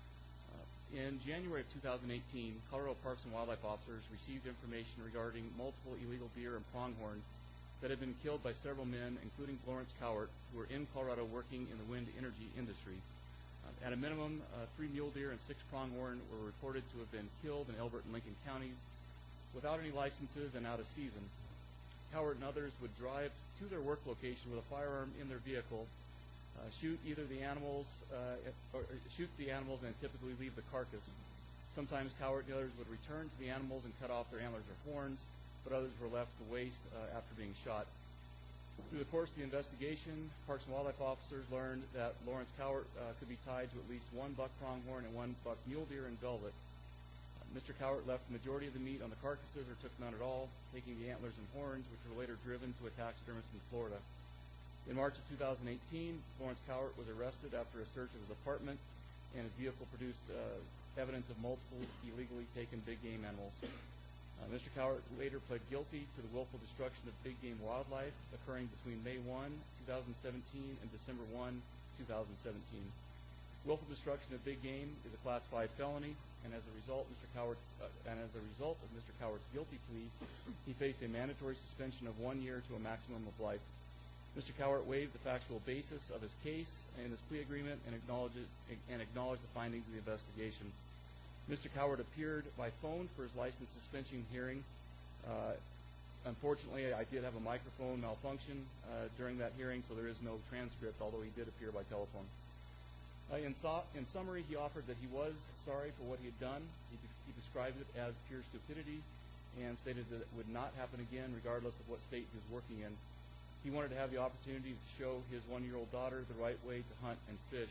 In January of two thousand eighteen, Colorado Parks and Wildlife officers received information regarding multiple illegal deer and pronghorn that had been killed by several men, including Lawrence Cowart, who were in Colorado working in the wind energy industry. Uh, at a minimum, uh, three mule deer and six pronghorn were reported to have been killed in Elbert and Lincoln counties without any licenses and out of season. Cowart and others would drive to their work location with a firearm in their vehicle, Uh, shoot either the animals, uh, or shoot the animals, and typically leave the carcass. Sometimes Cowart and others would return to the animals and cut off their antlers or horns, but others were left to waste uh, after being shot. Through the course of the investigation, Parks and Wildlife officers learned that Lawrence Cowart uh, could be tied to at least one buck pronghorn and one buck mule deer in velvet. Uh, Mister Cowart left the majority of the meat on the carcasses or took none at all, taking the antlers and horns, which were later driven to a taxidermist in Florida. In March of two thousand eighteen, Lawrence Cowart was arrested after a search of his apartment, and his vehicle produced uh, evidence of multiple illegally taken big game animals. Uh, Mister Cowart later pled guilty to the willful destruction of big game wildlife occurring between May first, two thousand seventeen and December first, two thousand seventeen. Willful destruction of big game is a Class five felony, and as a result, Mister Cowart, uh, and as a result of Mister Cowart's guilty plea, he faced a mandatory suspension of one year to a maximum of life. Mister Cowart waived the factual basis of his case in his plea agreement and acknowledged, and acknowledged the findings of the investigation. Mister Cowart appeared by phone for his license suspension hearing. Uh, unfortunately, I did have a microphone malfunction uh, during that hearing, so there is no transcript, although he did appear by telephone. Uh, in, so in summary, he offered that he was sorry for what he had done. He, de he described it as pure stupidity and stated that it would not happen again regardless of what state he was working in. He wanted to have the opportunity to show his one-year-old daughter the right way to hunt and fish.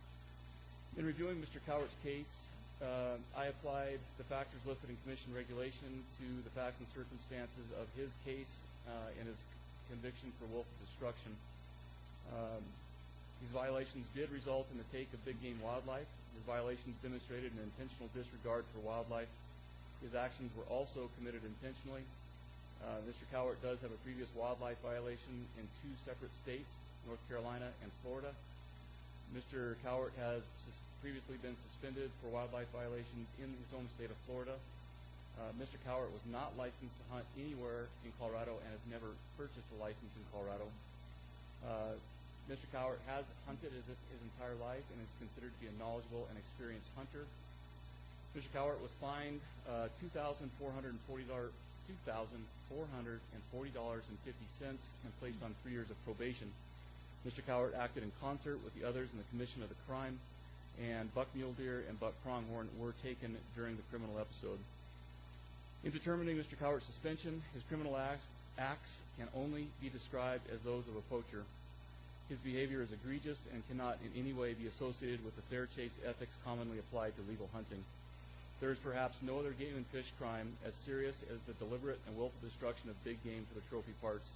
In reviewing Mister Cowart's case, uh, I applied the factors listed in Commission regulation to the facts and circumstances of his case uh, and his conviction for willful destruction. Um, these violations did result in the take of big game wildlife. His violations demonstrated an intentional disregard for wildlife. His actions were also committed intentionally. Uh, Mister Cowart does have a previous wildlife violation in two separate states, North Carolina and Florida. Mister Cowart has previously been suspended for wildlife violations in his home state of Florida. Uh, Mister Cowart was not licensed to hunt anywhere in Colorado and has never purchased a license in Colorado. Uh, Mister Cowart has hunted his, his entire life and is considered to be a knowledgeable and experienced hunter. Mister Cowart was fined uh, two thousand four hundred forty dollars two thousand four hundred forty dollars and fifty cents and placed on three years of probation. Mister Cowart acted in concert with the others in the commission of the crime, and buck mule deer and buck pronghorn were taken during the criminal episode. In determining Mister Cowart's suspension, his criminal acts, acts can only be described as those of a poacher. His behavior is egregious and cannot in any way be associated with the fair chase ethics commonly applied to legal hunting. There is perhaps no other game and fish crime as serious as the deliberate and willful destruction of big game for the trophy parts.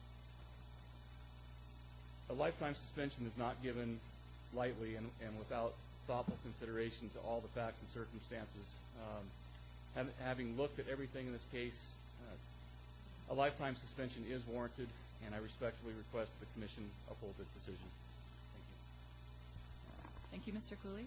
A lifetime suspension is not given lightly and, and without thoughtful consideration to all the facts and circumstances. Um, hav- having looked at everything in this case, uh, a lifetime suspension is warranted, and I respectfully request the Commission uphold this decision. Thank you. Thank you, Mister Cooley.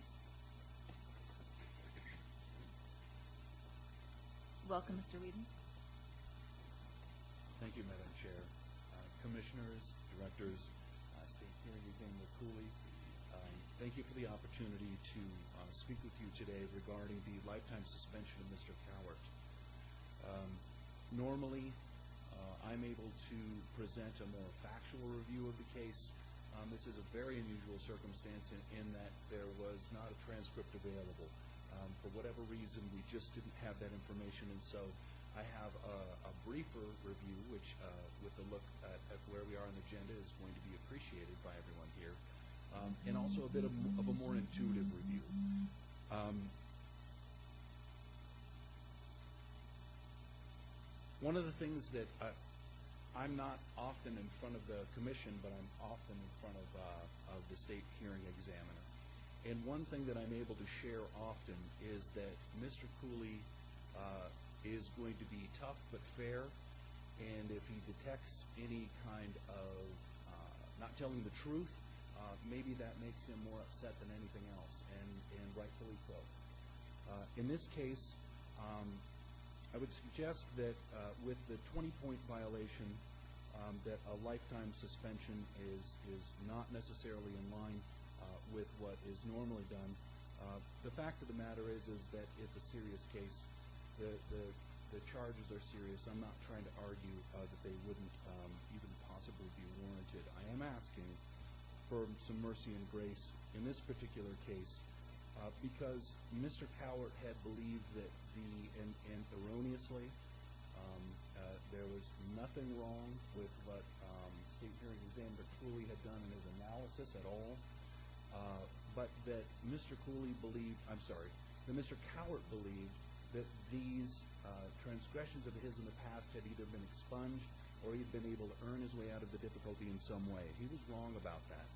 Welcome, Mister Whedon. Thank you, Madam Chair. Uh, commissioners, directors, uh, State Hearing Examiner Cooley, um, thank you for the opportunity to uh, speak with you today regarding the lifetime suspension of Mister Cowart. Um, normally, uh, I'm able to present a more factual review of the case. Um, this is a very unusual circumstance in, in that there was not a transcript available. Um, for whatever reason, we just didn't have that information, and so I have a, a briefer review, which, uh, with a look at, at where we are on the agenda, is going to be appreciated by everyone here, um, and also a bit of, of a more intuitive review. Um, one of the things that I, I'm not often in front of the Commission, but I'm often in front of, uh, of the State Hearing Examiner. And one thing that I'm able to share often is that Mister Cooley uh, is going to be tough but fair, and if he detects any kind of uh, not telling the truth, uh, maybe that makes him more upset than anything else, and, and rightfully so. Uh, in this case, um, I would suggest that uh, with the twenty-point violation, um, that a lifetime suspension is, is not necessarily in line Uh, with what is normally done. Uh, the fact of the matter is is that it's a serious case. The, the, the charges are serious. I'm not trying to argue uh, that they wouldn't um, even possibly be warranted. I am asking for some mercy and grace in this particular case uh, because Mister Cowart had believed that the, and, and erroneously, um, uh, there was nothing wrong with what um, State Hearing Examiner Cooley had done in his analysis at all. Uh, but that Mister Cooley believed, I'm sorry, that Mister Cowart believed that these uh, transgressions of his in the past had either been expunged or he'd been able to earn his way out of the difficulty in some way. He was wrong about that.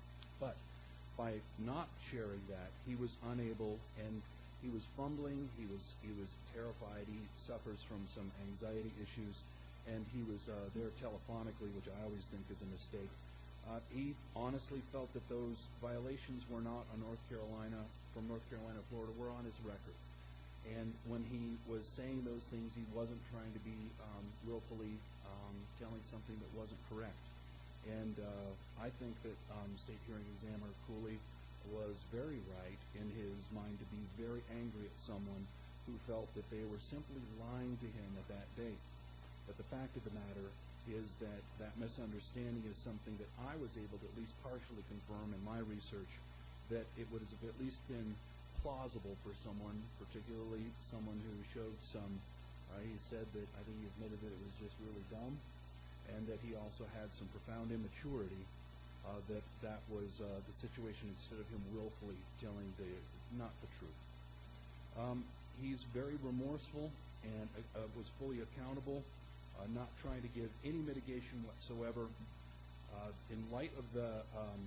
But by not sharing that, he was unable, and he was fumbling, he was, he was terrified, he suffers from some anxiety issues, and he was uh, there telephonically, which I always think is a mistake. Uh, he honestly felt that those violations were not on North Carolina, from North Carolina, Florida, were on his record. And when he was saying those things, he wasn't trying to be um, willfully um, telling something that wasn't correct. And uh, I think that um, State Hearing Examiner Cooley was very right in his mind to be very angry at someone who felt that they were simply lying to him at that date. But the fact of the matter is that that misunderstanding is something that I was able to at least partially confirm in my research, that it would have at least been plausible for someone, particularly someone who showed some, uh, he said that, I think he admitted that it was just really dumb, and that he also had some profound immaturity, uh, that that was uh, the situation instead of him willfully telling the, not the truth. Um, he's very remorseful and uh, was fully accountable. Uh, not trying to give any mitigation whatsoever. Uh, in light of the um,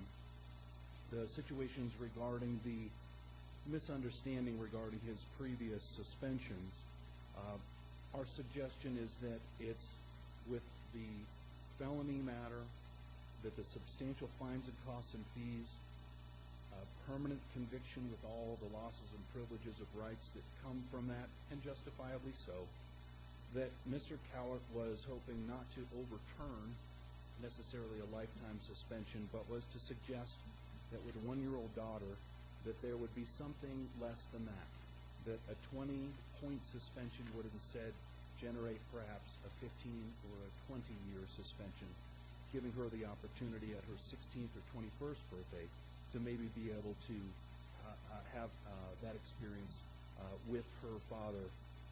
the situations regarding the misunderstanding regarding his previous suspensions, uh, our suggestion is that it's with the felony matter, that the substantial fines and costs and fees, uh, permanent conviction with all the losses and privileges of rights that come from that, and justifiably so, that Mister Cowart was hoping not to overturn necessarily a lifetime suspension, but was to suggest that with a one-year-old daughter, that there would be something less than that, that a twenty-point suspension would instead generate perhaps a fifteen or a twenty-year suspension, giving her the opportunity at her sixteenth or twenty-first birthday to maybe be able to uh, uh, have uh, that experience uh, with her father.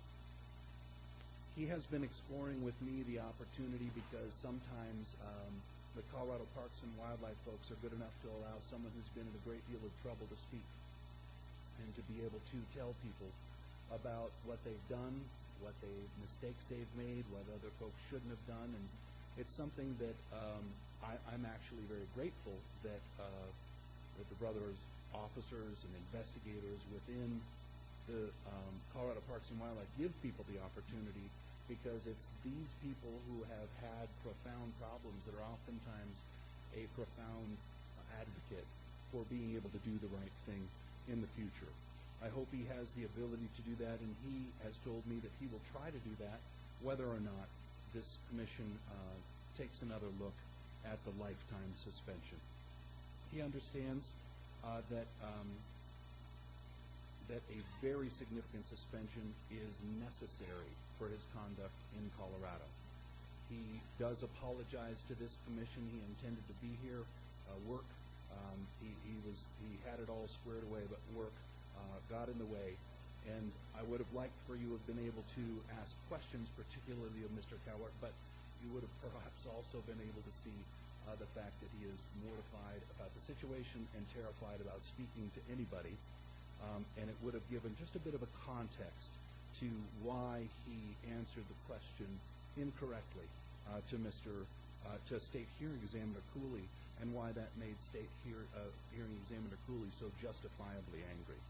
He has been exploring with me the opportunity because sometimes um, the Colorado Parks and Wildlife folks are good enough to allow someone who's been in a great deal of trouble to speak and to be able to tell people about what they've done, what they mistakes they've made, what other folks shouldn't have done, and it's something that um, I, I'm actually very grateful that, uh, that the brothers, officers, and investigators within the um, Colorado Parks and Wildlife give people the opportunity, because it's these people who have had profound problems that are oftentimes a profound advocate for being able to do the right thing in the future. I hope he has the ability to do that, and he has told me that he will try to do that whether or not this commission uh, takes another look at the lifetime suspension. He understands uh, that um, that a very significant suspension is necessary for his conduct in Colorado. He does apologize to this commission. He intended to be here, uh, work. Um, he, he was he had it all squared away, but work uh, got in the way. And I would have liked for you to have been able to ask questions, particularly of Mister Cowart, but you would have perhaps also been able to see uh, the fact that he is mortified about the situation and terrified about speaking to anybody. Um, and it would have given just a bit of a context to why he answered the question incorrectly uh, to Mister Uh, to State Hearing Examiner Cooley, and why that made State hear, uh, Hearing Examiner Cooley so justifiably angry.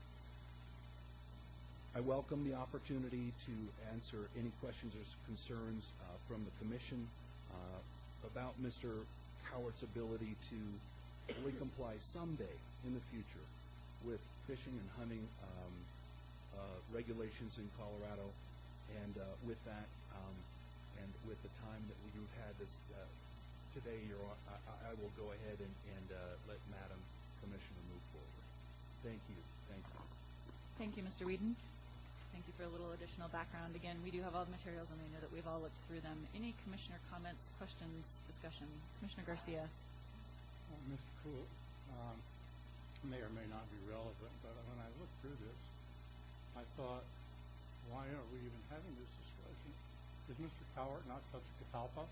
I welcome the opportunity to answer any questions or concerns uh, from the Commission uh, about Mister Cowart's ability to fully comply someday in the future with fishing and hunting um, uh, regulations in Colorado, and uh, with that, um, and with the time that we've had this uh, today, Your Honor, I, I will go ahead and, and uh, let Madam Commissioner move forward. Thank you. Thank you. Thank you, Mister Whedon. Thank you for a little additional background. Again, we do have all the materials, and we know that we've all looked through them. Any Commissioner comments, questions, discussion? Commissioner Garcia. Well, Mister Cool, um, may or may not be relevant, but when I looked through this, I thought, why are we even having this discussion? Is Mister Cowart not subject to CALPA?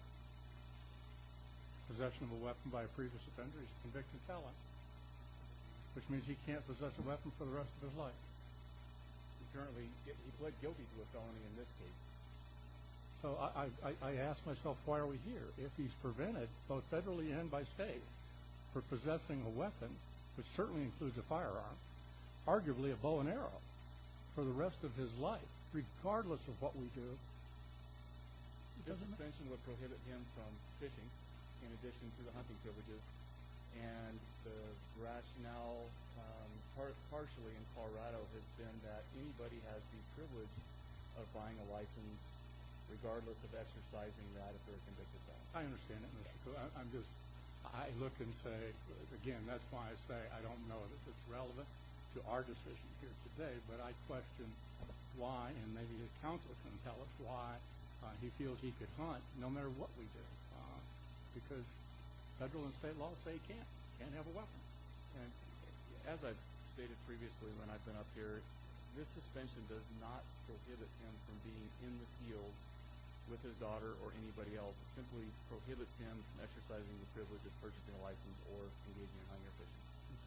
Possession of a weapon by a previous offender is a convicted felon, which means he can't possess a weapon for the rest of his life. He currently, he pled guilty to a felony in this case. So I, I, I ask myself, why are we here? If he's prevented, both federally and by state, for possessing a weapon, which certainly includes a firearm, arguably a bow and arrow, for the rest of his life, regardless of what we do. This suspension would prohibit him from fishing, in addition to the hunting privileges, and the rationale um, par partially in Colorado has been that anybody has the privilege of buying a license regardless of exercising that if they're a convicted felon. I understand it, Mister Cool. I, I'm just, I look and say, again, that's why I say I don't know if it's relevant to our decision here today, but I question why, and maybe his counsel can tell us why uh, he feels he could hunt no matter what we do, uh, because federal and state laws say he can't, can't have a weapon. And as I've stated previously when I've been up here, this suspension does not prohibit him from being in the field with his daughter or anybody else. It simply prohibits him from exercising the privilege of purchasing a license or engaging in hunting or fishing.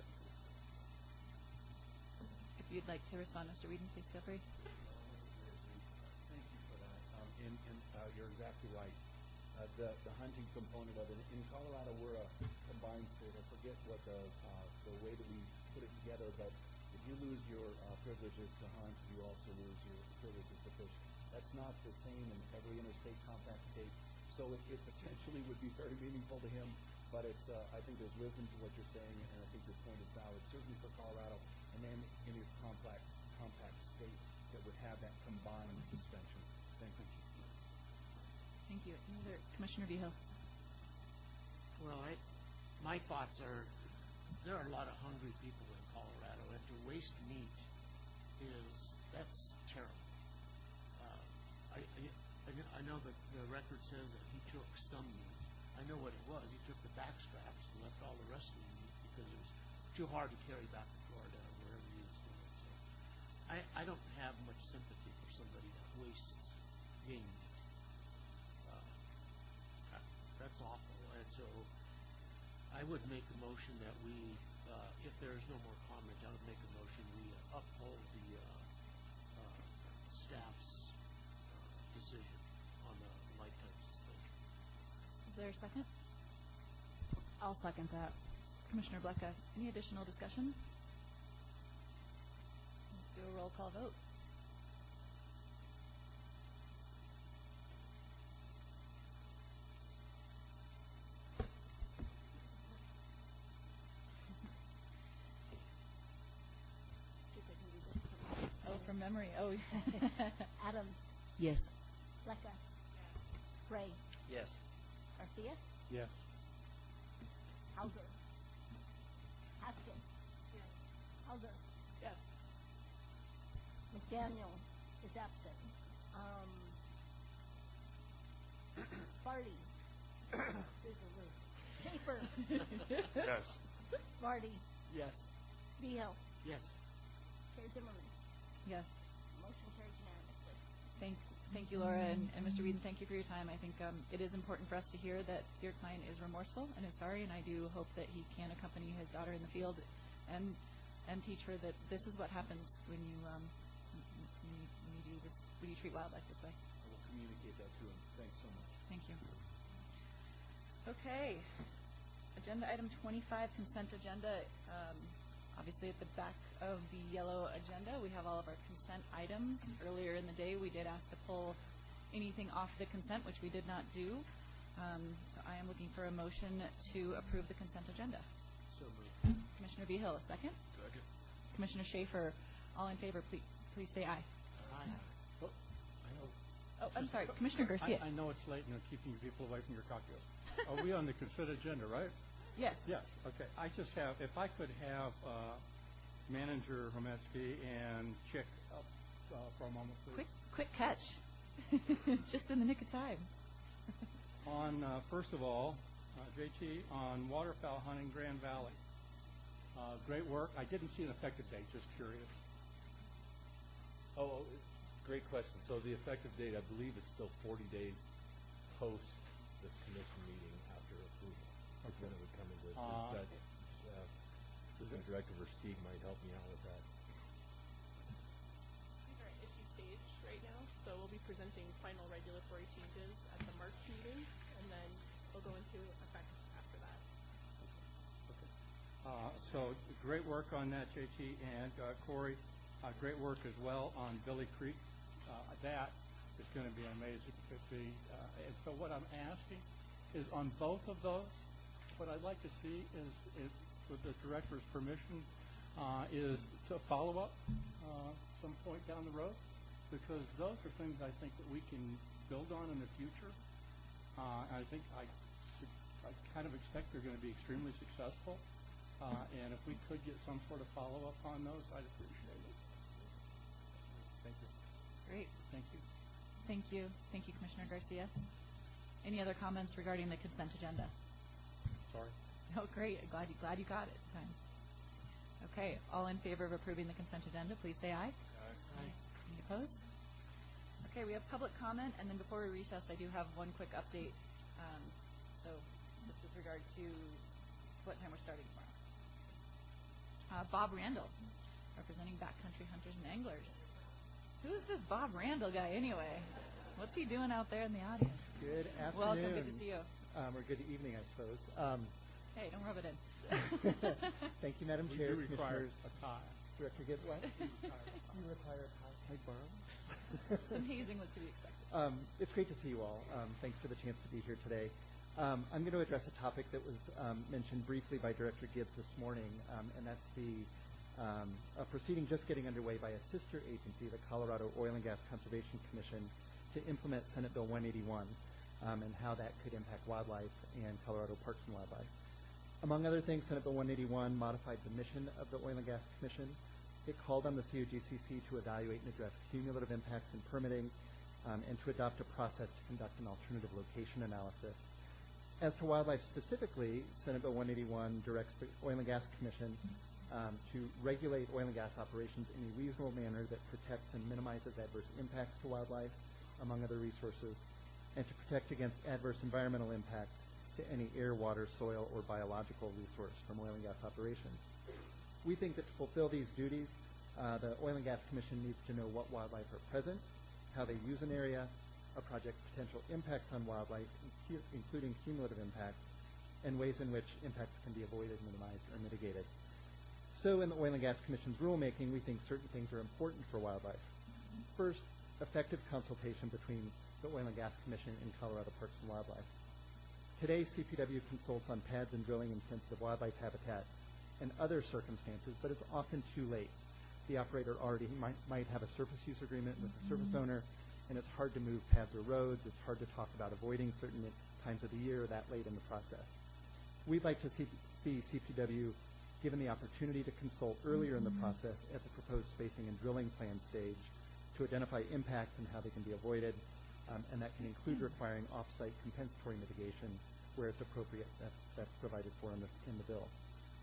If you'd like to respond, Mister Whedon, please feel free. Thank you for that. Um, and and uh, you're exactly right. Uh, the, the hunting component of it, in Colorado, we're a combined state. I forget what the, uh, the way that we put it together, but if you lose your uh, privileges to hunt, you also lose your privileges to fish. That's not the same in every interstate compact state, so it, it potentially would be very meaningful to him, but it's, uh, I think there's wisdom to what you're saying, and I think your point is valid, certainly for Colorado, and then any compact, compact state that would have that combined suspension. Thank you. Thank you. Another, Commissioner Vigil. Well, I, my thoughts are, there are a lot of hungry people in Colorado, and to waste meat is that's terrible. Uh, I, I, I kn- I know that the record says that he took some meat. I know what it was. He took the back straps and left all the rest of the meat because it was too hard to carry back to Florida or wherever he was going. So I, I don't have much sympathy for somebody that wastes game meat. Uh, that, that's awful. And so I would make a motion that we, uh, if there is no more comment, I would make a motion we uh, uphold the uh, uh, staff's uh, decision on the lifetime suspension. Is there a second? I'll second that. Commissioner Blecka, any additional discussion? Let's do a roll call vote. Oh, from memory. Oh, Adams. Yes. Blecka. Gray. Yes. Garcia. Yes. Hauser. Haskins. Yes. Hauser. Yes. McDaniel is absent. Um, Barty. Schaefer. Yes. Barty. Yes. Beal. Yes. Chair Zimmerman. Yes. Motion carried unanimously. Thank, thank you, Laura, and, and Mister Whedon, thank you for your time. I think um, it is important for us to hear that your client is remorseful and is sorry, and I do hope that he can accompany his daughter in the field and and teach her that this is what happens when you um, when you, when you do this, when you treat wildlife this way. I will communicate that to him. Thanks so much. Thank you. Okay. Agenda item twenty-five, consent agenda. Um, obviously, at the back of the yellow agenda, we have all of our consent items. Earlier in the day, we did ask to pull anything off the consent, which we did not do. Um, so I am looking for a motion to approve the consent agenda. So moved. Commissioner Behill, a second. Second. Commissioner Schaefer, all in favor, please, please say aye. Aye. Oh, I know. Oh, I'm sorry, Commissioner Garcia. I, I know it's late and I'm keeping people away from your cocktails. Are we on the consent agenda, right? Yes. Yes. Okay. I just have, if I could have uh, Manager Hometsky and Chick up uh, for a moment, please. Quick, quick catch. Just in the nick of time. On, uh, first of all, uh, J T, on waterfowl hunting Grand Valley. Uh, great work. I didn't see an effective date, just curious. Oh, great question. So the effective date, I believe, is still forty days post this commission meeting after approval. That's when it would come into Uh, that. Uh, Assistant Director Versteeg might help me out with that. These are at issue stage right now, so we'll be presenting final regulatory changes at the March meeting, and then they'll go into effect after that. Uh, so great work on that, J T, and uh, Corey, uh, great work as well on Billy Creek. Uh, that is going to be amazing to see. Uh, and so what I'm asking is on both of those, what I'd like to see is, is with the director's permission, uh, is to follow up uh, some point down the road, because those are things I think that we can build on in the future. Uh, I think I, should, I kind of expect they're going to be extremely successful. Uh, and if we could get some sort of follow-up on those, I'd appreciate it. Thank you. Great. Thank you. Thank you. Thank you, Commissioner Garcia. Any other comments regarding the consent agenda? Sorry. Oh, great. Glad you, glad you got it. Thanks. Okay. All in favor of approving the consent agenda, please say aye. Aye. Aye. Any opposed? Okay, we have public comment, and then before we recess, I do have one quick update. Um, so, just with regard to what time we're starting tomorrow. Uh, Bob Randall, representing Backcountry Hunters and Anglers. Who's this Bob Randall guy anyway? What's he doing out there in the audience? Good afternoon. Welcome, good to see you. Um, or good evening, I suppose. Um, hey, don't rub it in. Thank you, Madam we Chair. We do require Commissioners. a tie. Director Gibb, what? You require a tie. You require a tie. Can I borrow? Some hazing was to be expected. Um, it's great to see you all. Um, thanks for the chance to be here today. Um, I'm going to address a topic that was um, mentioned briefly by Director Gibbs this morning, um, and that's the um, a proceeding just getting underway by a sister agency, the Colorado Oil and Gas Conservation Commission, to implement Senate Bill one eighty-one um, and how that could impact wildlife and Colorado Parks and Wildlife. Among other things, Senate Bill one eighty-one modified the mission of the Oil and Gas Commission It called on the C O G C C to evaluate and address cumulative impacts in permitting um, and to adopt a process to conduct an alternative location analysis. As to wildlife specifically, Senate Bill one eighty-one directs the Oil and Gas Commission um, to regulate oil and gas operations in a reasonable manner that protects and minimizes adverse impacts to wildlife, among other resources, and to protect against adverse environmental impacts to any air, water, soil, or biological resource from oil and gas operations. We think that to fulfill these duties, uh, the Oil and Gas Commission needs to know what wildlife are present, how they use an area, a project's potential impacts on wildlife, incu- including cumulative impacts, and ways in which impacts can be avoided, minimized, or mitigated. So in the Oil and Gas Commission's rulemaking, we think certain things are important for wildlife. First, effective consultation between the Oil and Gas Commission and Colorado Parks and Wildlife. Today, C P W consults on pads and drilling in sensitive wildlife habitat and other circumstances, but it's often too late. The operator already might, might have a surface use agreement with the surface owner, and it's hard to move pads or roads. It's hard to talk about avoiding certain times of the year that late in the process. We'd like to see, see C P W given the opportunity to consult earlier in the process at the proposed spacing and drilling plan stage to identify impacts and how they can be avoided, um, and that can include requiring off-site compensatory mitigation where it's appropriate. That's, that's provided for in the, in the bill.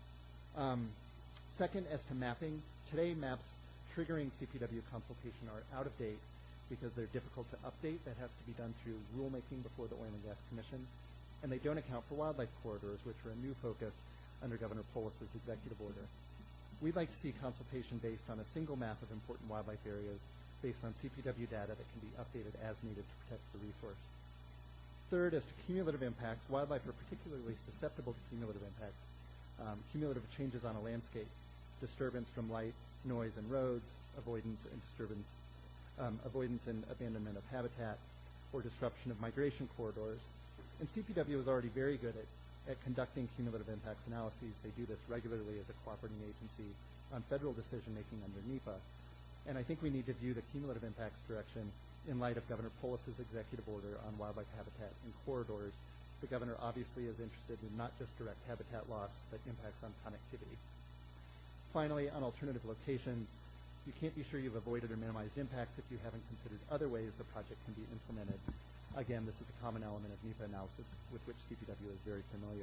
Um, second, as to mapping, today maps triggering C P W consultation are out of date because they're difficult to update. That has to be done through rulemaking before the Oil and Gas Commission, and they don't account for wildlife corridors, which are a new focus under Governor Polis's executive order. We'd like to see consultation based on a single map of important wildlife areas based on C P W data that can be updated as needed to protect the resource. Third, as to cumulative impacts, wildlife are particularly susceptible to cumulative impacts. Um, cumulative changes on a landscape, disturbance from light, noise, and roads, avoidance and disturbance, um, avoidance and abandonment of habitat, or disruption of migration corridors. And C P W is already very good at, at conducting cumulative impacts analyses. They do this regularly as a cooperating agency on federal decision-making under NEPA. And I think we need to view the cumulative impacts direction in light of Governor Polis's executive order on wildlife habitat and corridors. The governor obviously is interested in not just direct habitat loss, but impacts on connectivity. Finally, on alternative locations, you can't be sure you've avoided or minimized impacts if you haven't considered other ways the project can be implemented. Again, this is a common element of NEPA analysis with which C P W is very familiar.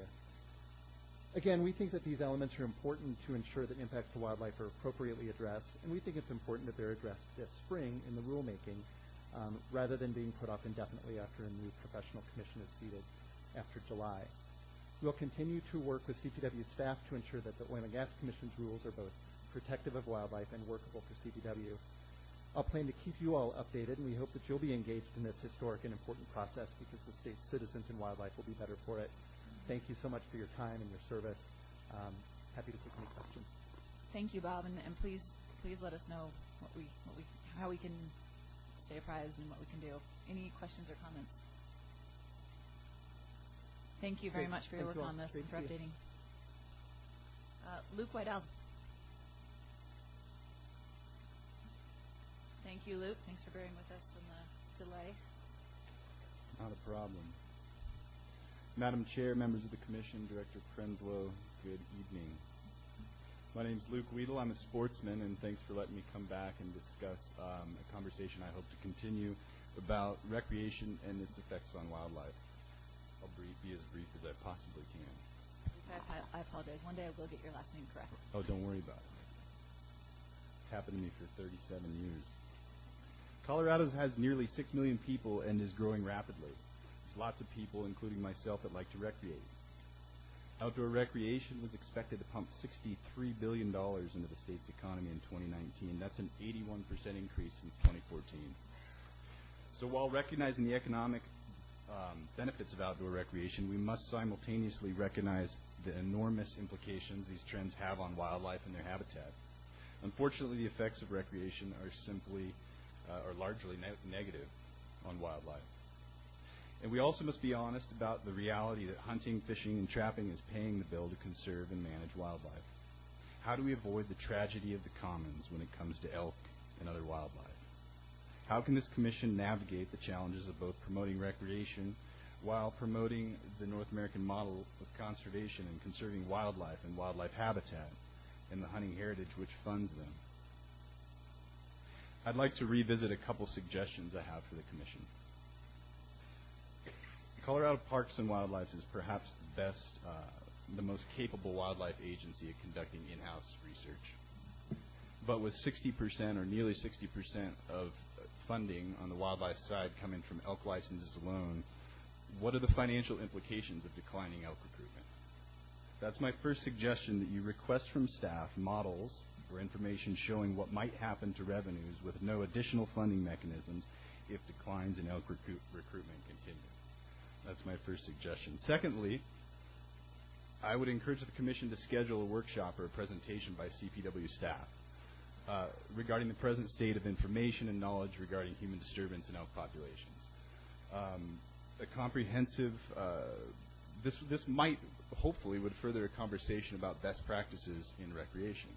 Again, we think that these elements are important to ensure that impacts to wildlife are appropriately addressed, and we think it's important that they're addressed this spring in the rulemaking um, rather than being put off indefinitely after a new professional commission is seated after July. We'll continue to work with C P W staff to ensure that the Oil and Gas Commission's rules are both protective of wildlife and workable for C P W. I'll plan to keep you all updated, and we hope that you'll be engaged in this historic and important process because the state's citizens and wildlife will be better for it. Thank you so much for your time and your service. Um, happy to take any questions. Thank you, Bob, and, and please, please let us know what we, what we, how we can stay apprised and what we can do. Any questions or comments? Thank you very Great. much for your Thank work you on this and for Thank you. updating. Uh, Luke Whitell. Thank you, Luke. Thanks for bearing with us on the delay. Not a problem. Madam Chair, members of the Commission, Director Prenslow, good evening. My name is Luke Weedle. I'm a sportsman, and thanks for letting me come back and discuss um, a conversation I hope to continue about recreation and its effects on wildlife. I'll brief, be as brief as I possibly can. I, I apologize. One day I will get your last name correct. Oh, don't worry about it. It's happened to me for thirty-seven years. Colorado has nearly six million people and is growing rapidly. There's lots of people, including myself, that like to recreate. Outdoor recreation was expected to pump sixty-three billion dollars into the state's economy in twenty nineteen. That's an eighty-one percent increase since twenty fourteen. So while recognizing the economic Um, benefits of outdoor recreation, we must simultaneously recognize the enormous implications these trends have on wildlife and their habitat. Unfortunately, the effects of recreation are simply, uh, or largely ne- negative on wildlife. And we also must be honest about the reality that hunting, fishing, and trapping is paying the bill to conserve and manage wildlife. How do we avoid the tragedy of the commons when it comes to elk and other wildlife? How can this commission navigate the challenges of both promoting recreation while promoting the North American model of conservation and conserving wildlife and wildlife habitat and the hunting heritage which funds them? I'd like to revisit a couple suggestions I have for the Commission. Colorado Parks and Wildlife is perhaps the best, uh, the most capable wildlife agency at conducting in-house research. But with sixty percent or nearly sixty percent of funding on the wildlife side coming from elk licenses alone, what are the financial implications of declining elk recruitment? That's my first suggestion, that you request from staff models or information showing what might happen to revenues with no additional funding mechanisms if declines in elk recruit recruitment continue. That's my first suggestion. Secondly, I would encourage the Commission to schedule a workshop or a presentation by C P W staff uh, regarding the present state of information and knowledge regarding human disturbance in elk populations. Um, a comprehensive, uh, this, this might, hopefully, would further a conversation about best practices in recreation.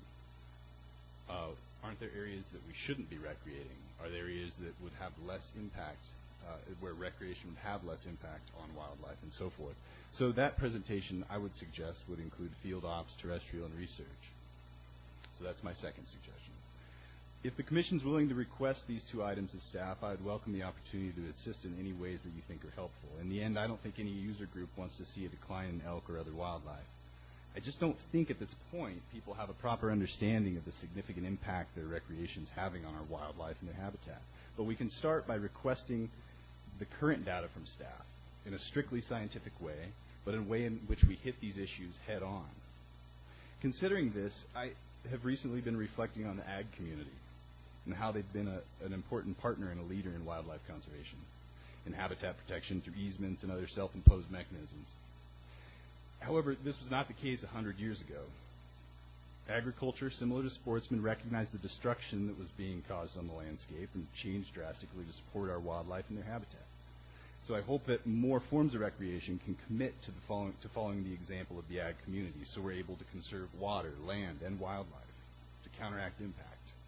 Uh, aren't there areas that we shouldn't be recreating? Are there areas that would have less impact, uh, where recreation would have less impact on wildlife and so forth? So that presentation, I would suggest, would include field ops, terrestrial, and research. So that's my second suggestion. If the Commission is willing to request these two items of staff, I would welcome the opportunity to assist in any ways that you think are helpful. In the end, I don't think any user group wants to see a decline in elk or other wildlife. I just don't think at this point people have a proper understanding of the significant impact their recreation is having on our wildlife and their habitat. But we can start by requesting the current data from staff in a strictly scientific way, but in a way in which we hit these issues head on. Considering this, I have recently been reflecting on the ag community and how they've been a, an important partner and a leader in wildlife conservation, in habitat protection through easements and other self-imposed mechanisms. However, this was not the case one hundred years ago. Agriculture, similar to sportsmen, recognized the destruction that was being caused on the landscape and changed drastically to support our wildlife and their habitat. So I hope that more forms of recreation can commit to, the following, to following the example of the ag community, so we're able to conserve water, land, and wildlife to counteract impact.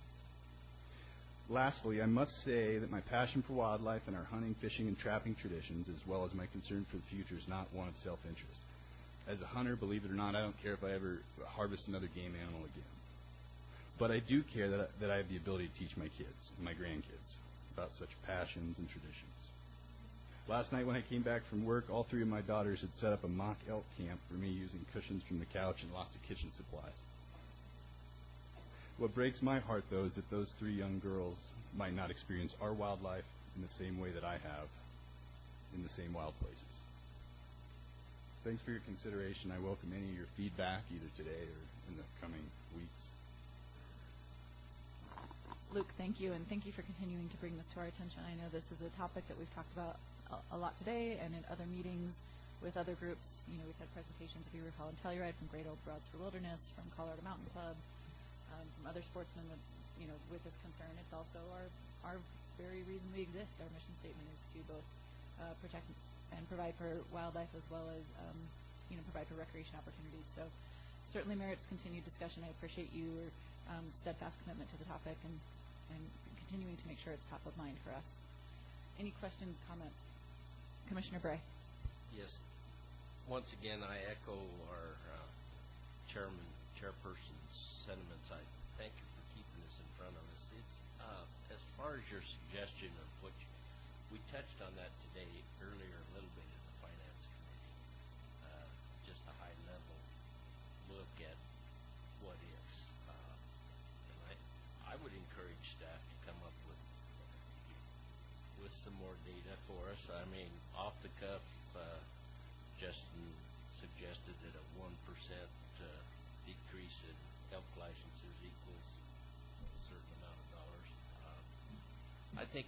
Lastly, I must say that my passion for wildlife and our hunting, fishing, and trapping traditions, as well as my concern for the future, is not one of self-interest. As a hunter, believe it or not, I don't care if I ever harvest another game animal again. But I do care that I, that I have the ability to teach my kids and my grandkids about such passions and traditions. Last night when I came back from work, all three of my daughters had set up a mock elk camp for me using cushions from the couch and lots of kitchen supplies. What breaks my heart, though, is that those three young girls might not experience our wildlife in the same way that I have in the same wild places. Thanks for your consideration. I welcome any of your feedback, either today or in the coming weeks. Luke, thank you, and thank you for continuing to bring this to our attention. I know this is a topic that we've talked about a, a lot today and in other meetings with other groups. You know, we've had presentations, if you recall, in Telluride from Great Old Broadsford Wilderness, from Colorado Mountain Club, um, from other sportsmen with, you know, with this concern. It's also our, our very reason we exist. Our mission statement is to both uh, protect and provide for wildlife as well as, um, you know, provide for recreation opportunities. So certainly merits continued discussion. I appreciate your um, steadfast commitment to the topic and, and continuing to make sure it's top of mind for us. Any questions, comments? Commissioner Bray. Yes. Once again, I echo our uh, chairman, chairperson's sentiments. I thank you for keeping this in front of us. It's, uh, as far as your suggestion of what you, we touched on that today earlier a little bit in the Finance Committee, uh, just a high-level look at what ifs. Uh, and I, I would encourage staff to come up with with some more data for us. I mean, off the cuff, uh, Justin suggested that a one percent uh, decrease in elk licenses equals a certain amount of dollars. Uh, I think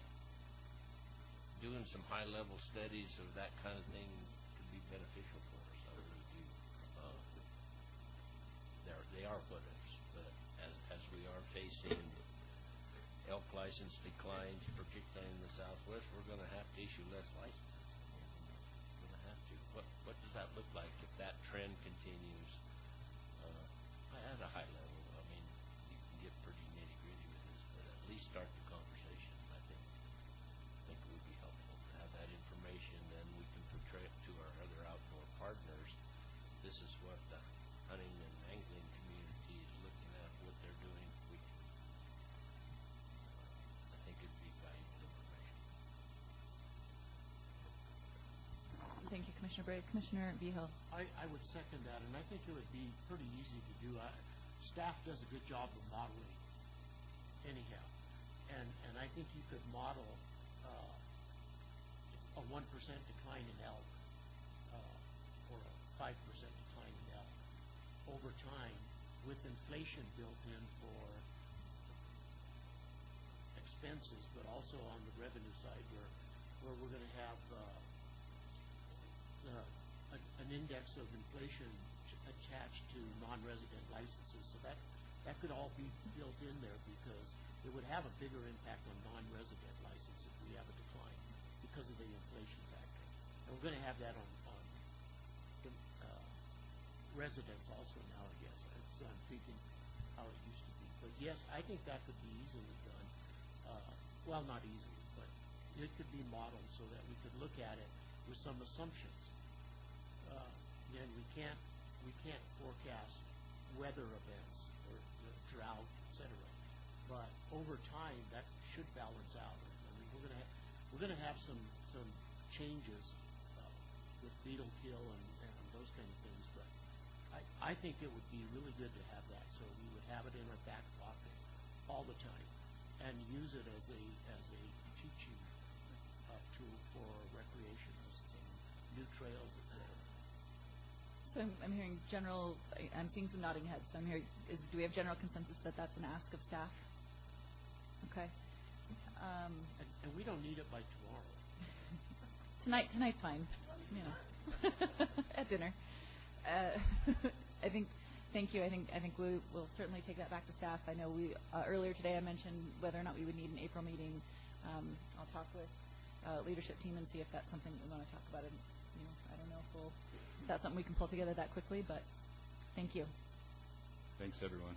doing some high-level studies of that kind of thing could be beneficial for us. I really do. Uh, they're, they are what ifs, but as, as we are facing elk license declines, particularly in the Southwest, we're going to have to issue less licenses. We're going to have to. What, what does that look like if that trend continues uh, at a high level? I mean, you can get pretty nitty-gritty with this, but at least start the conversation. I think, I think it would be helpful to have that information, and we can portray it to our other outdoor partners. This is what the hunting and angling community is looking at, what they're doing. We can Commissioner Bray. Commissioner Vehil. I, I would second that, and I think it would be pretty easy to do. I, staff does a good job of modeling anyhow, and, and I think you could model uh, a one percent decline in elk uh, or a five percent decline in elk over time with inflation built in for expenses, but also on the revenue side where, where we're going to have uh, uh, a, an index of inflation attached to non-resident licenses. So that, that could all be built in there because it would have a bigger impact on non-resident licenses if we have a decline because of the inflation factor. And we're going to have that on, on the uh, residents also now, I guess. So I'm thinking how it used to be. But yes, I think that could be easily done. Uh, well, not easily, but it could be modeled so that we could look at it with some assumptions. Uh, then we can't we can't forecast weather events or you know, drought, et cetera. But over time, that should balance out. I mean, we're going to we're going to have some some changes uh, with beetle kill and, and those kind of things. But I I think it would be really good to have that, so we would have it in our back pocket all the time and use it as a as a teaching uh, tool for recreationists and new trails, et cetera. So I'm, I'm hearing general, I- I'm seeing some nodding heads. So I'm hearing, is, do we have general consensus that that's an ask of staff? Okay. Um, And, and we don't need it by tomorrow. tonight, tonight's fine. You know, at dinner. Uh, I think. Thank you. I think I think we will certainly take that back to staff. I know we uh, earlier today I mentioned whether or not we would need an April meeting. Um, I'll talk with uh, leadership team and see if that's something we want to talk about. And, you know, I don't know if we'll if that's something we can pull together that quickly, but thank you. Thanks, everyone.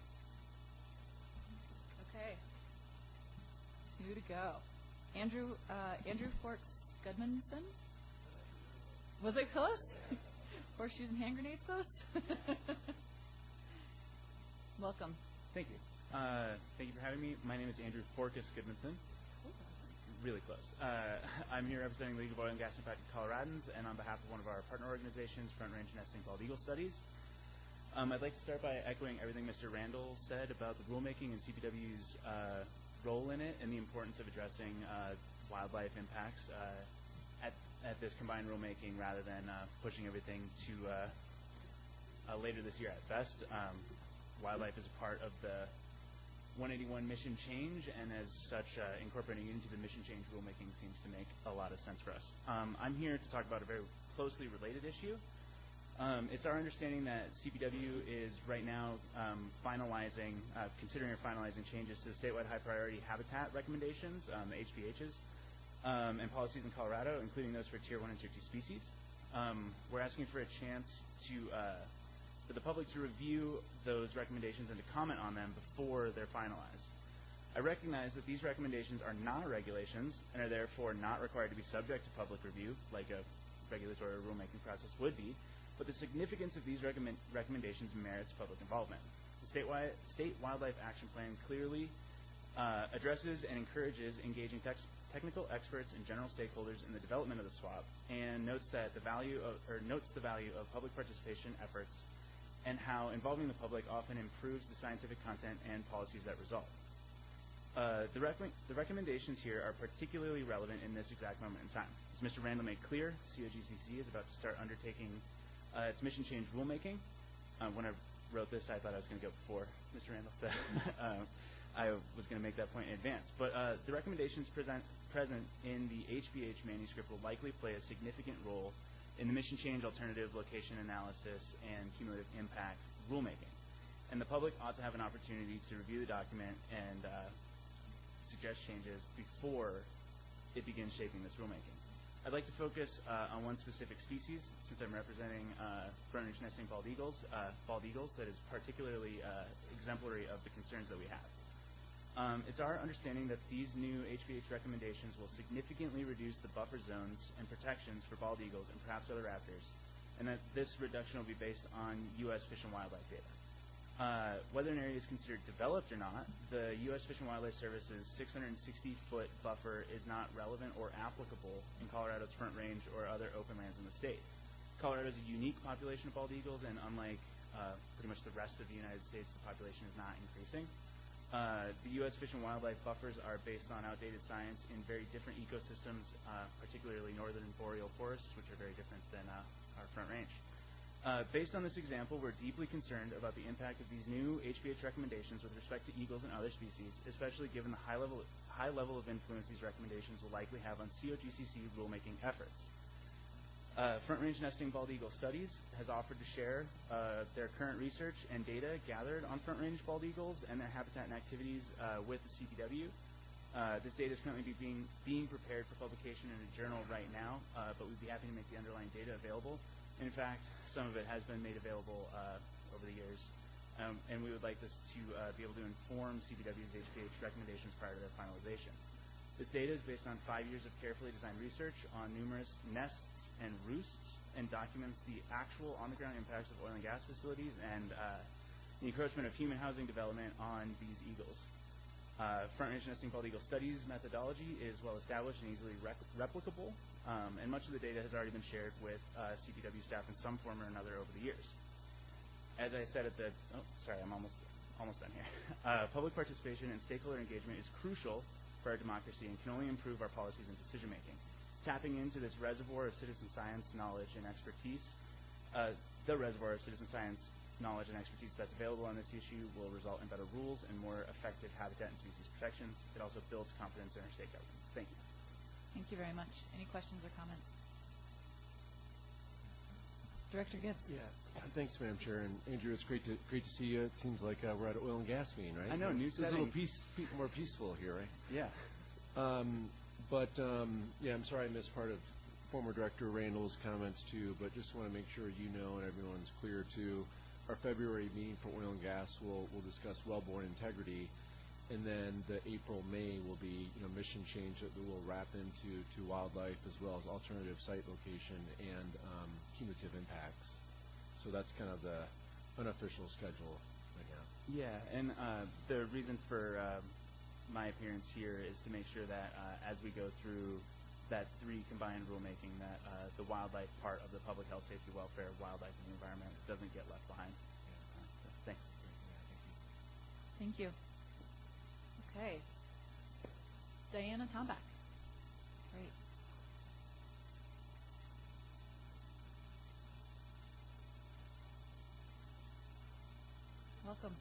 Okay. Two to go. Andrew uh, Andrew Forks Gudmundson. Was it close? Horseshoes and hand grenades close? Welcome. Thank you. Uh, thank you for having me. My name is Andrew Forkus Goodmanson. Really close. Uh, I'm here representing the League of Oil and Gas Impacted Coloradans, and on behalf of one of our partner organizations, Front Range Nesting Bald Eagle Studies. Um, I'd like to start by echoing everything Mister Randall said about the rulemaking and C P W's uh, role in it and the importance of addressing uh, wildlife impacts uh, at, at this combined rulemaking rather than uh, pushing everything to uh, uh, later this year at best. Um, Wildlife is a part of the one eighty-one mission change, and as such, uh, incorporating it into the mission change rulemaking seems to make a lot of sense for us. Um, I'm here to talk about a very closely related issue. Um, it's our understanding that C P W is right now um, finalizing, uh, considering or finalizing changes to the statewide high priority habitat recommendations, um, the H P Hs, um, and policies in Colorado, including those for tier one and tier two species. Um, we're asking for a chance to uh, for the public to review those recommendations and to comment on them before they're finalized. I recognize that these recommendations are not regulations and are therefore not required to be subject to public review like a regulatory rulemaking process would be, but the significance of these recommend recommendations merits public involvement. The statewide, State Wildlife Action Plan clearly uh, addresses and encourages engaging tex technical experts and general stakeholders in the development of the swap, and notes that the value of, or notes the value of public participation efforts and how involving the public often improves the scientific content and policies that result. Uh, the, rec the recommendations here are particularly relevant in this exact moment in time. As Mister Randall made clear, C O G C C is about to start undertaking uh, its mission change rulemaking. Uh, when I wrote this, I thought I was going to go before Mister Randall. uh, I was going to make that point in advance. But uh, the recommendations present, present in the H B H manuscript will likely play a significant role in the mission change alternative location analysis and cumulative impact rulemaking. And the public ought to have an opportunity to review the document and uh, suggest changes before it begins shaping this rulemaking. I'd like to focus uh, on one specific species, since I'm representing uh, Front Range Nesting Bald Eagles, uh, bald eagles that is particularly uh, exemplary of the concerns that we have. Um, it's our understanding that these new H B H recommendations will significantly reduce the buffer zones and protections for bald eagles and perhaps other raptors, and that this reduction will be based on U S Fish and Wildlife data. Uh, whether an area is considered developed or not, the U S Fish and Wildlife Service's six hundred sixty foot buffer is not relevant or applicable in Colorado's Front Range or other open lands in the state. Colorado is a unique population of bald eagles, and unlike uh, pretty much the rest of the United States, the population is not increasing. Uh, the U S Fish and Wildlife buffers are based on outdated science in very different ecosystems, uh, particularly northern boreal forests, which are very different than uh, our Front Range. Uh, based on this example, we're deeply concerned about the impact of these new H B H recommendations with respect to eagles and other species, especially given the high level, high level of influence these recommendations will likely have on C O G C C rulemaking efforts. Uh, Front Range Nesting Bald Eagle Studies has offered to share uh, their current research and data gathered on Front Range bald eagles and their habitat and activities uh, with the C P W. Uh, this data is currently be being, being prepared for publication in a journal right now, uh, but we'd be happy to make the underlying data available. In fact, some of it has been made available uh, over the years, um, and we would like this to uh, be able to inform C P W's H P H recommendations prior to their finalization. This data is based on five years of carefully designed research on numerous nests and roosts, and documents the actual on-the-ground impacts of oil and gas facilities and uh, the encroachment of human housing development on these eagles. Uh, Front Range Nesting Bald Eagle Studies methodology is well established and easily rec replicable, um, and much of the data has already been shared with uh, C P W staff in some form or another over the years. As I said at the, oh, sorry, I'm almost, almost done here. Uh, public participation and stakeholder engagement is crucial for our democracy and can only improve our policies and decision-making. Tapping into this reservoir of citizen science knowledge and expertise, uh, the reservoir of citizen science knowledge and expertise that's available on this issue will result in better rules and more effective habitat and species protections. It also builds confidence in our state government. Thank you. Thank you very much. Any questions or comments? Director Gibbs. Yeah, thanks, Madam Chair. And Andrew, it's great to great to see you. It seems like uh, we're at an oil and gas meeting, right? I know, new It's a setting. little peace, pe more peaceful here, right? Yeah. Um, but um, yeah, I'm sorry I missed part of former Director Randall's comments too. But just want to make sure you know and everyone's clear too. Our February meeting for oil and gas will will discuss wellbore integrity, and then the April May will be you know mission change that we will wrap into to wildlife as well as alternative site location and um, cumulative impacts. So that's kind of the unofficial schedule right now. Yeah, and uh, the reason for uh, my appearance here is to make sure that uh, as we go through that three combined rulemaking, that uh, the wildlife part of the public health, safety, welfare, wildlife, and the environment doesn't get left behind. Uh, so thanks. Thank you. Okay. Diana Tombach. Great. Welcome.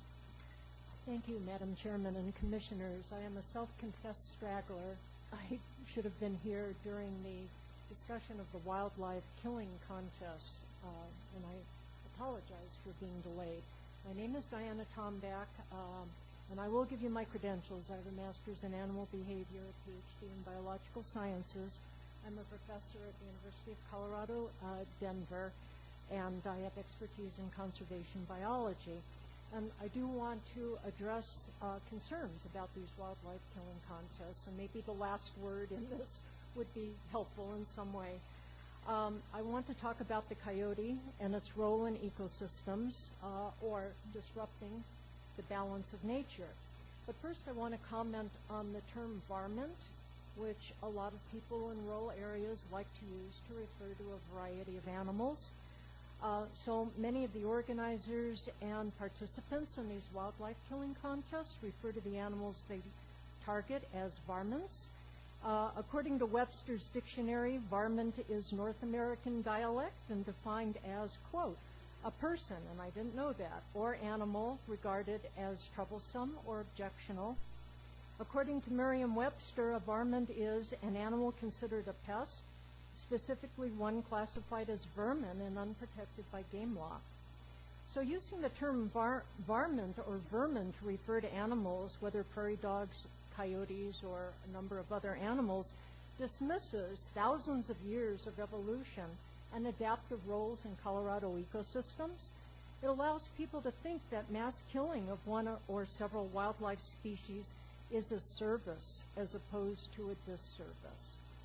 Thank you, Madam Chairman and Commissioners. I am a self-confessed straggler. I should have been here during the discussion of the wildlife killing contest, uh, and I apologize for being delayed. My name is Diana Tombach, um, and I will give you my credentials. I have a master's in animal behavior, a P H D in biological sciences. I'm a professor at the University of Colorado, uh, Denver, and I have expertise in conservation biology. And I do want to address uh, concerns about these wildlife killing contests, and maybe the last word in this would be helpful in some way. Um, I want to talk about the coyote and its role in ecosystems uh, or disrupting the balance of nature. But first I want to comment on the term varmint, which a lot of people in rural areas like to use to refer to a variety of animals. Uh, so many of the organizers and participants in these wildlife killing contests refer to the animals they target as varmints. Uh, according to Webster's dictionary, varmint is North American dialect and defined as, quote, a person, and I didn't know that, or animal regarded as troublesome or objectionable. According to Merriam-Webster, a varmint is an animal considered a pest, specifically one classified as vermin and unprotected by game law. So using the term var varmint or vermin to refer to animals, whether prairie dogs, coyotes, or a number of other animals, dismisses thousands of years of evolution and adaptive roles in Colorado ecosystems. It allows people to think that mass killing of one or several wildlife species is a service as opposed to a disservice.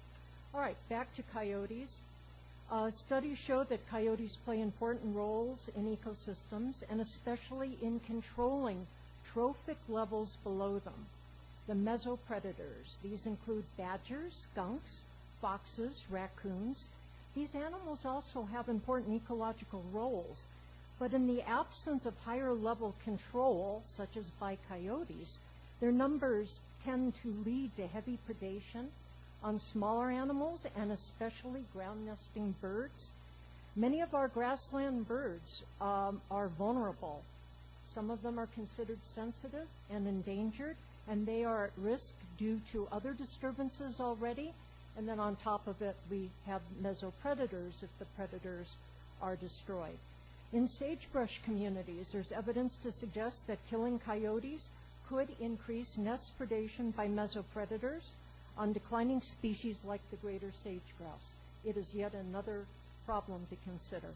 All right, back to coyotes. Uh, studies show that coyotes play important roles in ecosystems and especially in controlling trophic levels below them, the mesopredators. These include badgers, skunks, foxes, raccoons, These animals also have important ecological roles, but in the absence of higher level control, such as by coyotes, their numbers tend to lead to heavy predation on smaller animals and especially ground nesting birds. Many of our grassland birds um, are vulnerable. Some of them are considered sensitive and endangered, and they are at risk due to other disturbances already. And then on top of it, we have mesopredators if the predators are destroyed. In sagebrush communities, there's evidence to suggest that killing coyotes could increase nest predation by mesopredators on declining species like the greater sage-grouse. It is yet another problem to consider.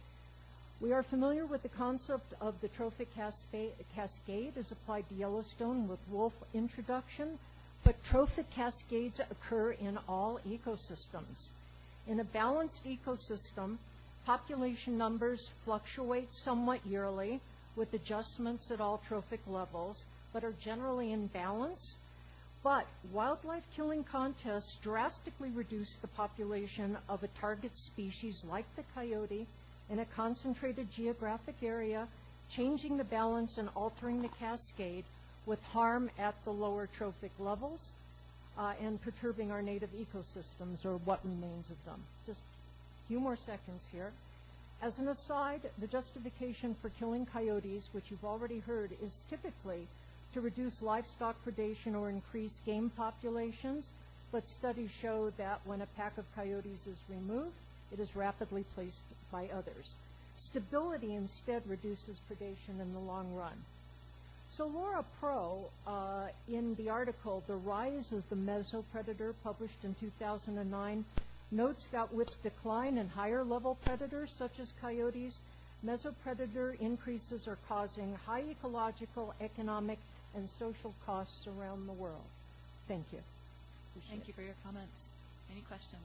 We are familiar with the concept of the trophic cascade as applied to Yellowstone with wolf introduction, but trophic cascades occur in all ecosystems. In a balanced ecosystem, population numbers fluctuate somewhat yearly with adjustments at all trophic levels, but are generally in balance. But wildlife killing contests drastically reduce the population of a target species like the coyote in a concentrated geographic area, changing the balance and altering the cascade with harm at the lower trophic levels uh, and perturbing our native ecosystems, or what remains of them. Just a few more seconds here. As an aside, the justification for killing coyotes, which you've already heard, is typically to reduce livestock predation or increase game populations, but studies show that when a pack of coyotes is removed, it is rapidly placed by others. Stability instead reduces predation in the long run. So Laura Pro, uh, in the article The Rise of the Mesopredator, published in two thousand nine, notes that with decline in higher level predators such as coyotes, mesopredator increases are causing high ecological, economic, and social costs around the world. Thank you. Appreciate Thank it. you for your comments. Any questions?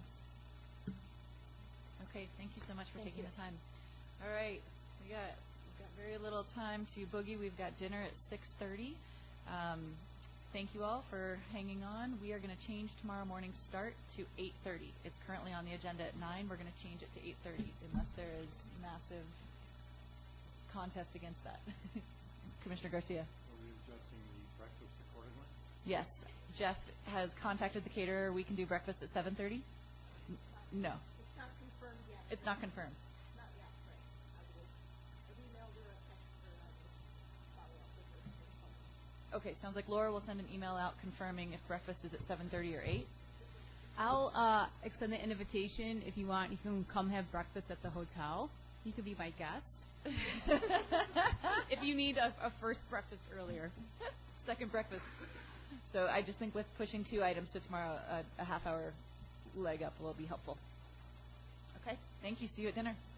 Okay, thank you so much for Thank taking you. the time. All right, we got we've got very little time to boogie. We've got dinner at six thirty. Um, thank you all for hanging on. We are going to change tomorrow morning's start to eight thirty. It's currently on the agenda at nine. We're going to change it to eight thirty unless there is massive contest against that. Commissioner Garcia. Are we adjusting the breakfast accordingly? Yes. Jeff has contacted the caterer. We can do breakfast at seven thirty? No. It's not confirmed yet. It's not confirmed. Not yet, right. I will, I've emailed her, I texted her, and I will follow up with her. Okay, sounds like Laura will send an email out confirming if breakfast is at seven thirty or eight. I'll uh, extend the invitation. If you want, you can come have breakfast at the hotel. You could be my guest. If you need a, a first breakfast earlier. Second breakfast. So I just think with pushing two items to tomorrow, a, a half hour leg up will be helpful. Okay, thank you. See you at dinner.